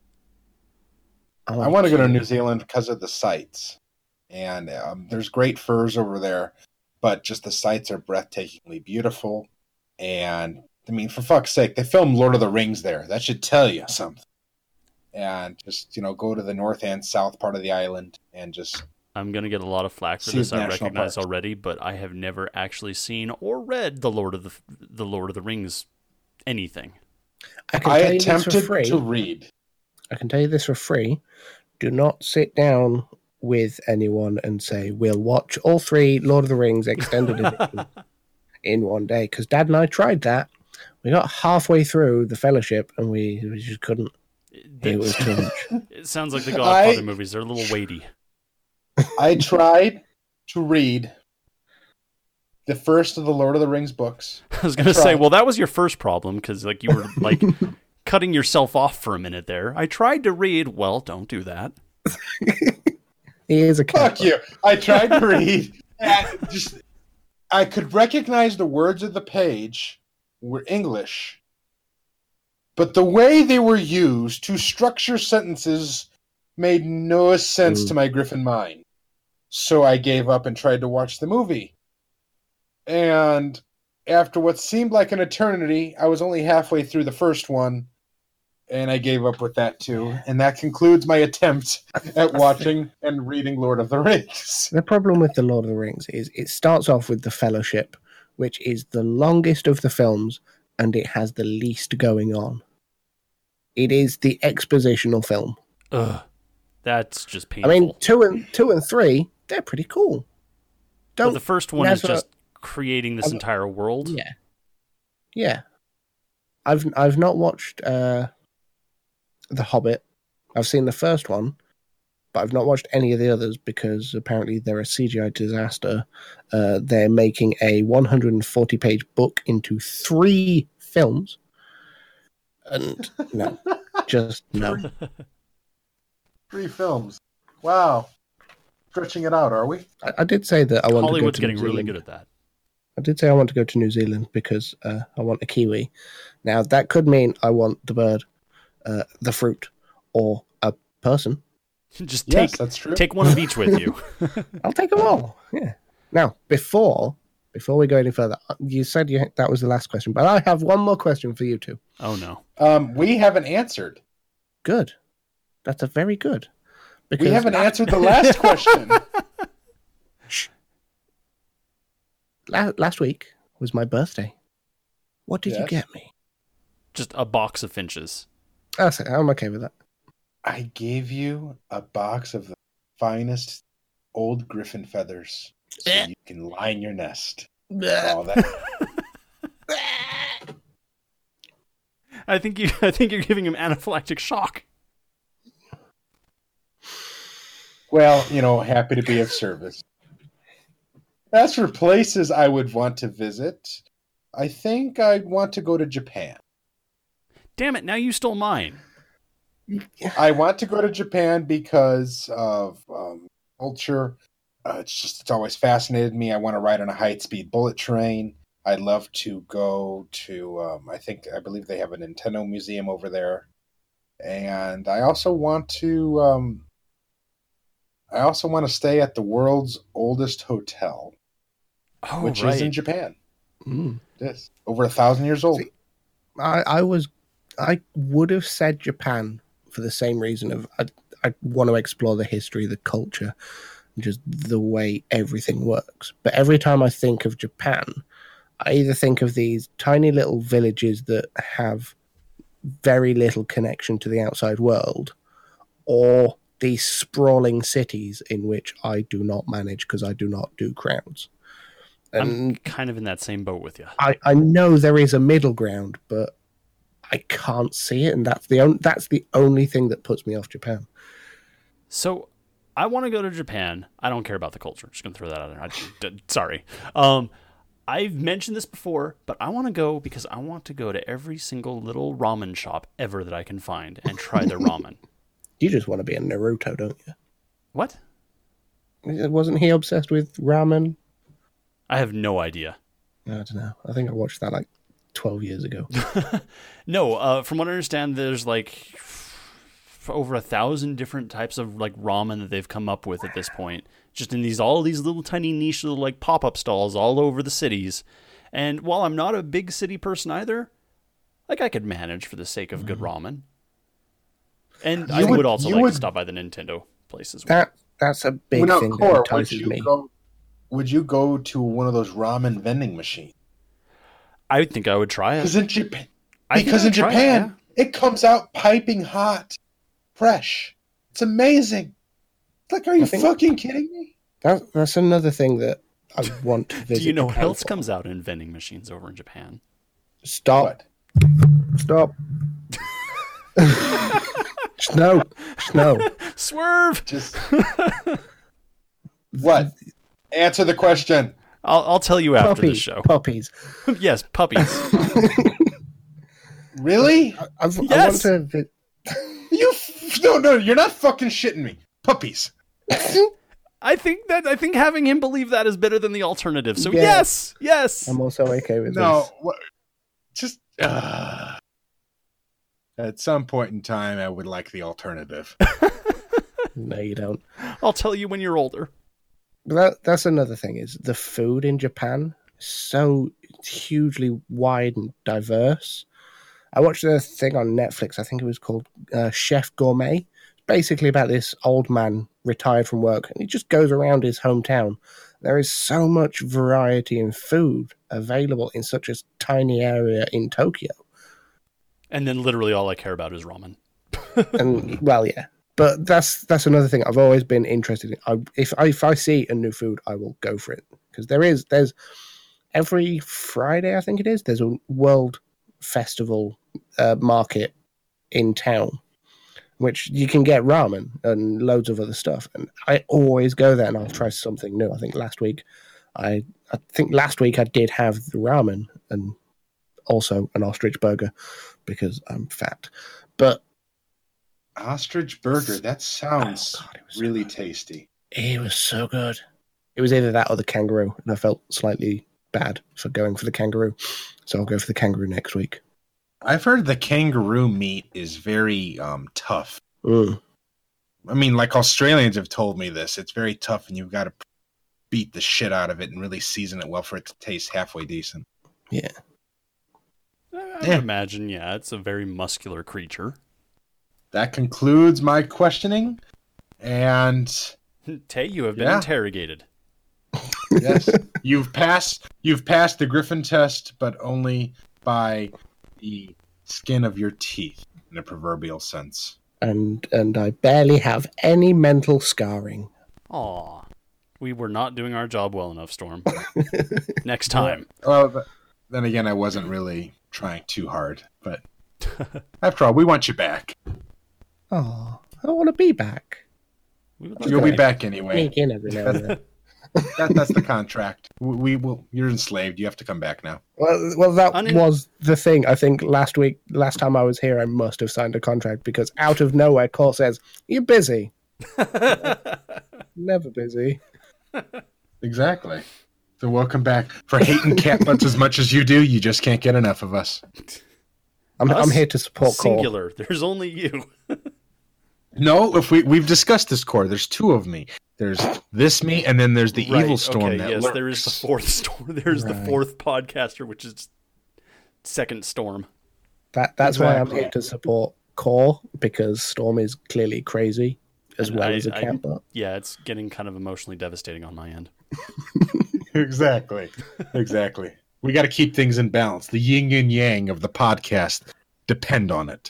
[SPEAKER 1] I want to go to New Zealand because of the sights, and um, there's great furs over there, but just the sights are breathtakingly beautiful. And I mean, for fuck's sake, they filmed Lord of the Rings there. That should tell you something. And just, you know, go to the north and south part of the island and just
[SPEAKER 2] I'm going to get a lot of flack for
[SPEAKER 1] See
[SPEAKER 2] this,
[SPEAKER 1] the
[SPEAKER 2] I
[SPEAKER 1] national
[SPEAKER 2] recognize
[SPEAKER 1] parks.
[SPEAKER 2] already, but I have never actually seen or read the Lord of the the Lord of the Rings anything.
[SPEAKER 3] I can
[SPEAKER 1] I
[SPEAKER 3] tell you this for
[SPEAKER 1] attempted
[SPEAKER 3] free.
[SPEAKER 1] to read.
[SPEAKER 3] I can tell you this for free. Do not sit down with anyone and say, we'll watch all three Lord of the Rings extended edition in one day. Because Dad and I tried that. We got halfway through the Fellowship and we, we just couldn't. It was too much.
[SPEAKER 2] It sounds like the Godfather
[SPEAKER 1] I-
[SPEAKER 2] movies. They're a little weighty.
[SPEAKER 1] I tried to read the first of the Lord of the Rings books.
[SPEAKER 2] I was going to
[SPEAKER 1] tried.
[SPEAKER 2] say, well, that was your first problem because like you were like cutting yourself off for a minute there. I tried to read. Well, don't do that.
[SPEAKER 3] He is a
[SPEAKER 1] Fuck
[SPEAKER 3] cat.
[SPEAKER 1] you. I tried to read. And just, I could recognize the words of the page were English, but the way they were used to structure sentences made no sense
[SPEAKER 3] Mm.
[SPEAKER 1] to my Griffin mind. So I gave up and tried to watch the movie. And after what seemed like an eternity, I was only halfway through the first one, and I gave up with that too. And that concludes my attempt at watching and reading Lord of the Rings.
[SPEAKER 3] The problem with the Lord of the Rings is it starts off with the Fellowship, which is the longest of the films, and it has the least going on. It is the expositional film.
[SPEAKER 2] Ugh, that's just painful.
[SPEAKER 3] I mean, two and two and three, they're pretty cool.
[SPEAKER 2] but
[SPEAKER 3] Don't
[SPEAKER 2] the first one is
[SPEAKER 3] never-
[SPEAKER 2] just creating this
[SPEAKER 3] I've-
[SPEAKER 2] entire world.
[SPEAKER 3] yeah, yeah. I've I've not watched uh, The Hobbit. I've seen the first one, but I've not watched any of the others because apparently they're a C G I disaster. Uh, they're making a one hundred forty page book into three films, and no, just no.
[SPEAKER 1] Three films. Wow. Stretching it out, are we?
[SPEAKER 3] I, I did say that I want
[SPEAKER 2] Hollywood's
[SPEAKER 3] to go to
[SPEAKER 2] getting
[SPEAKER 3] New
[SPEAKER 2] really
[SPEAKER 3] Zealand.
[SPEAKER 2] good at that.
[SPEAKER 3] I did say I want to go to New Zealand because uh, I want a kiwi. Now that could mean I want the bird, uh, the fruit, or a person.
[SPEAKER 2] Just
[SPEAKER 1] Yes,
[SPEAKER 2] take
[SPEAKER 1] that's true.
[SPEAKER 2] take one of each with you.
[SPEAKER 3] I'll take them all. Yeah. Now before before we go any further, you said you that was the last question, but I have one more question for you two.
[SPEAKER 2] Oh no.
[SPEAKER 1] Um, we haven't answered.
[SPEAKER 3] Good. That's a very good.
[SPEAKER 1] We haven't answered the last question.
[SPEAKER 3] La- last week was my birthday. What did you
[SPEAKER 1] Yes.
[SPEAKER 3] get me?
[SPEAKER 2] Just a box of finches.
[SPEAKER 3] That's it. I'm okay with that.
[SPEAKER 1] I gave you a box of the finest old griffin feathers so
[SPEAKER 3] Eh.
[SPEAKER 1] you can line your nest. Oh, that,
[SPEAKER 2] I think you I think you're giving him anaphylactic shock.
[SPEAKER 1] well, you know, happy to be of service. As for places I would want to visit, I think I'd want to go to Japan.
[SPEAKER 2] Damn it, now you stole mine.
[SPEAKER 1] I want to go to Japan because of um, culture. Uh, it's just it's always fascinated me. I want to ride on a high-speed bullet train. I'd love to go to. Um, I think I believe they have a Nintendo museum over there, and I also want to. Um, I also want to stay at the world's oldest hotel,
[SPEAKER 2] Oh
[SPEAKER 1] which
[SPEAKER 2] right.
[SPEAKER 1] is in Japan.
[SPEAKER 3] Mm.
[SPEAKER 1] This over a thousand years old.
[SPEAKER 3] See, I, I was, I would have said Japan for the same reason of I, I want to explore the history, the culture, just the way everything works. But every time I think of Japan, I either think of these tiny little villages that have very little connection to the outside world, or these sprawling cities in which I do not manage because I do not do crowds. And
[SPEAKER 2] I'm kind of in that same boat with you.
[SPEAKER 3] I, I know there is a middle ground, but I can't see it, and that's the on, that's the only thing that puts me off Japan.
[SPEAKER 2] So I want to go to Japan. I don't care about the culture. Just gonna throw that out there. I, d- sorry. Um, I've mentioned this before, but I want to go because I want to go to every single little ramen shop ever that I can find and try their ramen.
[SPEAKER 3] You just want to be a Naruto, don't you?
[SPEAKER 2] What?
[SPEAKER 3] Wasn't he obsessed with ramen?
[SPEAKER 2] I have no idea.
[SPEAKER 3] I don't know. I think I watched that like twelve years ago.
[SPEAKER 2] No, uh, from what I understand, there's like f- over a thousand different types of like ramen that they've come up with at this point. Just in these all these little tiny niche little like pop-up stalls all over the cities. And while I'm not a big city person either, like I could manage for the sake of good ramen. And you I would, would also like would, to stop by the Nintendo place as well.
[SPEAKER 3] That that's a big
[SPEAKER 1] well,
[SPEAKER 3] thing
[SPEAKER 1] no, Core,
[SPEAKER 3] that entices me.
[SPEAKER 1] Go, would you go to one of those ramen vending machines?
[SPEAKER 2] I think I would try it.
[SPEAKER 1] Because in Japan, because in Japan it, yeah. it comes out piping hot, fresh. It's amazing. It's like, are you fucking kidding me?
[SPEAKER 3] That, that's another thing that I want to visit.
[SPEAKER 2] Do you know
[SPEAKER 3] Japan
[SPEAKER 2] what else
[SPEAKER 3] for.
[SPEAKER 2] comes out in vending machines over in Japan?
[SPEAKER 3] Stop. What? Stop. Snow. Snow.
[SPEAKER 2] Swerve.
[SPEAKER 1] Just what? Answer the question.
[SPEAKER 2] I'll I'll tell you after
[SPEAKER 3] Puppy,
[SPEAKER 2] the show.
[SPEAKER 3] Puppies.
[SPEAKER 2] Yes, puppies.
[SPEAKER 1] Really?
[SPEAKER 3] I, I've,
[SPEAKER 2] yes.
[SPEAKER 3] I want to.
[SPEAKER 1] You f- no no. You're not fucking shitting me. Puppies.
[SPEAKER 2] I think that I think having him believe that is better than the alternative. So
[SPEAKER 3] yeah.
[SPEAKER 2] yes, yes.
[SPEAKER 3] I'm also okay with
[SPEAKER 1] no,
[SPEAKER 3] this.
[SPEAKER 1] No, just uh, at some point in time, I would like the alternative.
[SPEAKER 3] No, you don't.
[SPEAKER 2] I'll tell you when you're older.
[SPEAKER 3] That, that's another thing, is the food in Japan is so hugely wide and diverse. I watched a thing on Netflix, I think it was called uh, Chef Gourmet. It's basically about this old man retired from work, and he just goes around his hometown. There is so much variety in food available in such a tiny area in Tokyo.
[SPEAKER 2] And then literally all I care about is ramen.
[SPEAKER 3] And, well, yeah. But that's that's another thing I've always been interested in. I, if I if I see a new food, I will go for it, because there is there's every Friday, I think it is, there's a world festival uh, market in town, which you can get ramen and loads of other stuff. And I always go there and I'll try something new. I think last week, I I think last week I did have the ramen and also an ostrich burger because I'm fat, but.
[SPEAKER 1] Ostrich burger. That sounds oh, God, it was really
[SPEAKER 3] so
[SPEAKER 1] tasty.
[SPEAKER 3] It was so good. It was either that or the kangaroo, and I felt slightly bad for going for the kangaroo, so I'll go for the kangaroo next week.
[SPEAKER 1] I've heard the kangaroo meat is very um, tough.
[SPEAKER 3] Mm.
[SPEAKER 1] I mean, like Australians have told me this. It's very tough, and you've got to beat the shit out of it and really season it well for it to taste halfway decent.
[SPEAKER 3] Yeah.
[SPEAKER 2] I yeah. imagine, yeah, it's a very muscular creature.
[SPEAKER 1] That concludes my questioning, and
[SPEAKER 2] Tay, you have been
[SPEAKER 1] yeah.
[SPEAKER 2] interrogated.
[SPEAKER 1] Yes, you've passed. You've passed the Griffin test, but only by the skin of your teeth, in a proverbial sense.
[SPEAKER 3] And and I barely have any mental scarring.
[SPEAKER 2] Aw, we were not doing our job well enough, Storm. Next time.
[SPEAKER 1] Well, well, then again, I wasn't really trying too hard, but after all, we want you back.
[SPEAKER 3] Oh, I want to be back.
[SPEAKER 1] You'll be back anyway.
[SPEAKER 3] Sneak in every now and then.
[SPEAKER 1] that, that's the contract. We, we will. You're enslaved. You have to come back now.
[SPEAKER 3] Well, well, that
[SPEAKER 2] Un-
[SPEAKER 3] was the thing. I think last week, last time I was here, I must have signed a contract because out of nowhere, Cole says, "You're busy." Never busy.
[SPEAKER 1] Exactly. So welcome back. For hating cat butts as much as you do, you just can't get enough of us.
[SPEAKER 3] I'm us, I'm here to support
[SPEAKER 2] singular.
[SPEAKER 3] Cole.
[SPEAKER 2] There's only you.
[SPEAKER 1] No, if we we've discussed this, Core. There's two of me. There's this me, and then there's the
[SPEAKER 2] right,
[SPEAKER 1] evil storm.
[SPEAKER 2] Okay,
[SPEAKER 1] that
[SPEAKER 2] yes,
[SPEAKER 1] lurks.
[SPEAKER 2] there is the fourth storm. There's right. the fourth podcaster, which is second Storm.
[SPEAKER 3] That that's exactly. why I'm here to support Core, because Storm is clearly crazy as and well I, as a cat butt.
[SPEAKER 2] Yeah, it's getting kind of emotionally devastating on my end. Exactly.
[SPEAKER 1] Exactly. We got to keep things in balance. The yin and yang of the podcast depend on it.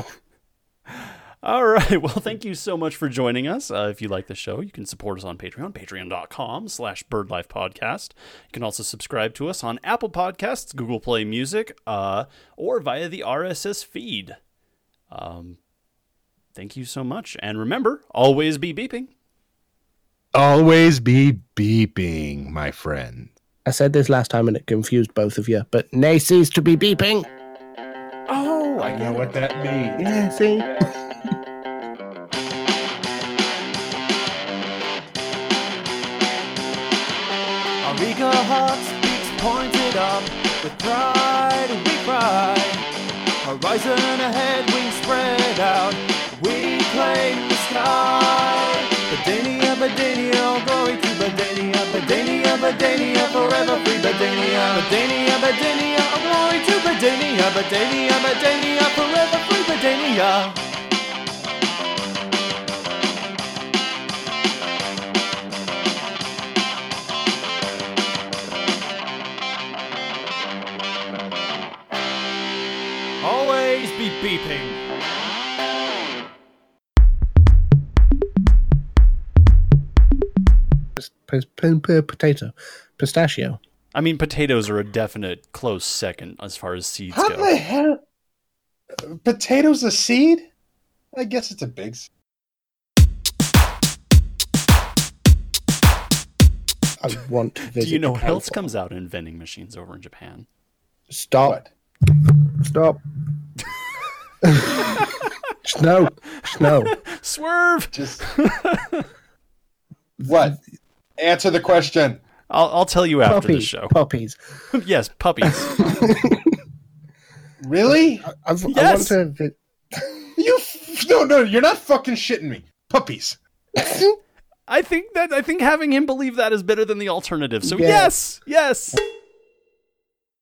[SPEAKER 2] All right. Well, thank you so much for joining us. Uh, if you like the show, you can support us on Patreon, patreon.com slash birdlifepodcast. You can also subscribe to us on Apple Podcasts, Google Play Music, uh, or via the R S S feed. Um, thank you so much. And remember, always be beeping.
[SPEAKER 1] Always be beeping, my friend.
[SPEAKER 3] I said this last time and it confused both of you, but nay cease to be beeping.
[SPEAKER 1] Oh, I know what that means.
[SPEAKER 3] Yeah, see?
[SPEAKER 4] Our eager hearts beats pointed up, with pride we cry. Horizon ahead, wings spread out, we claim the sky. Badania, Badania, glory to Badania, Badania, Badania, forever free Badania. Badania, Badania, glory to Badania, Badania, Badania, forever free Badania. Always be beeping.
[SPEAKER 3] P- p- p- potato. Pistachio.
[SPEAKER 2] I mean, potatoes are a definite close second as far as seeds
[SPEAKER 1] How
[SPEAKER 2] go.
[SPEAKER 1] the hell? Potatoes a seed? I guess it's a big seed.
[SPEAKER 3] I want to visit
[SPEAKER 2] Do you know what
[SPEAKER 3] Japan
[SPEAKER 2] else
[SPEAKER 3] for-
[SPEAKER 2] comes out in vending machines over in Japan?
[SPEAKER 3] Stop.
[SPEAKER 1] What?
[SPEAKER 3] Stop. Snow. Snow.
[SPEAKER 2] Swerve!
[SPEAKER 1] Just what? Answer the question.
[SPEAKER 2] I'll, I'll tell you after the
[SPEAKER 3] Puppies.
[SPEAKER 2] show.
[SPEAKER 3] Puppies.
[SPEAKER 2] Yes, puppies.
[SPEAKER 1] Really?
[SPEAKER 3] I, I've, I want
[SPEAKER 2] Yes.
[SPEAKER 3] to. Vi-
[SPEAKER 1] You f- no no. You're not fucking shitting me. Puppies.
[SPEAKER 2] I think that I think having him believe that is better than the alternative. So
[SPEAKER 3] Yeah.
[SPEAKER 2] yes, yes.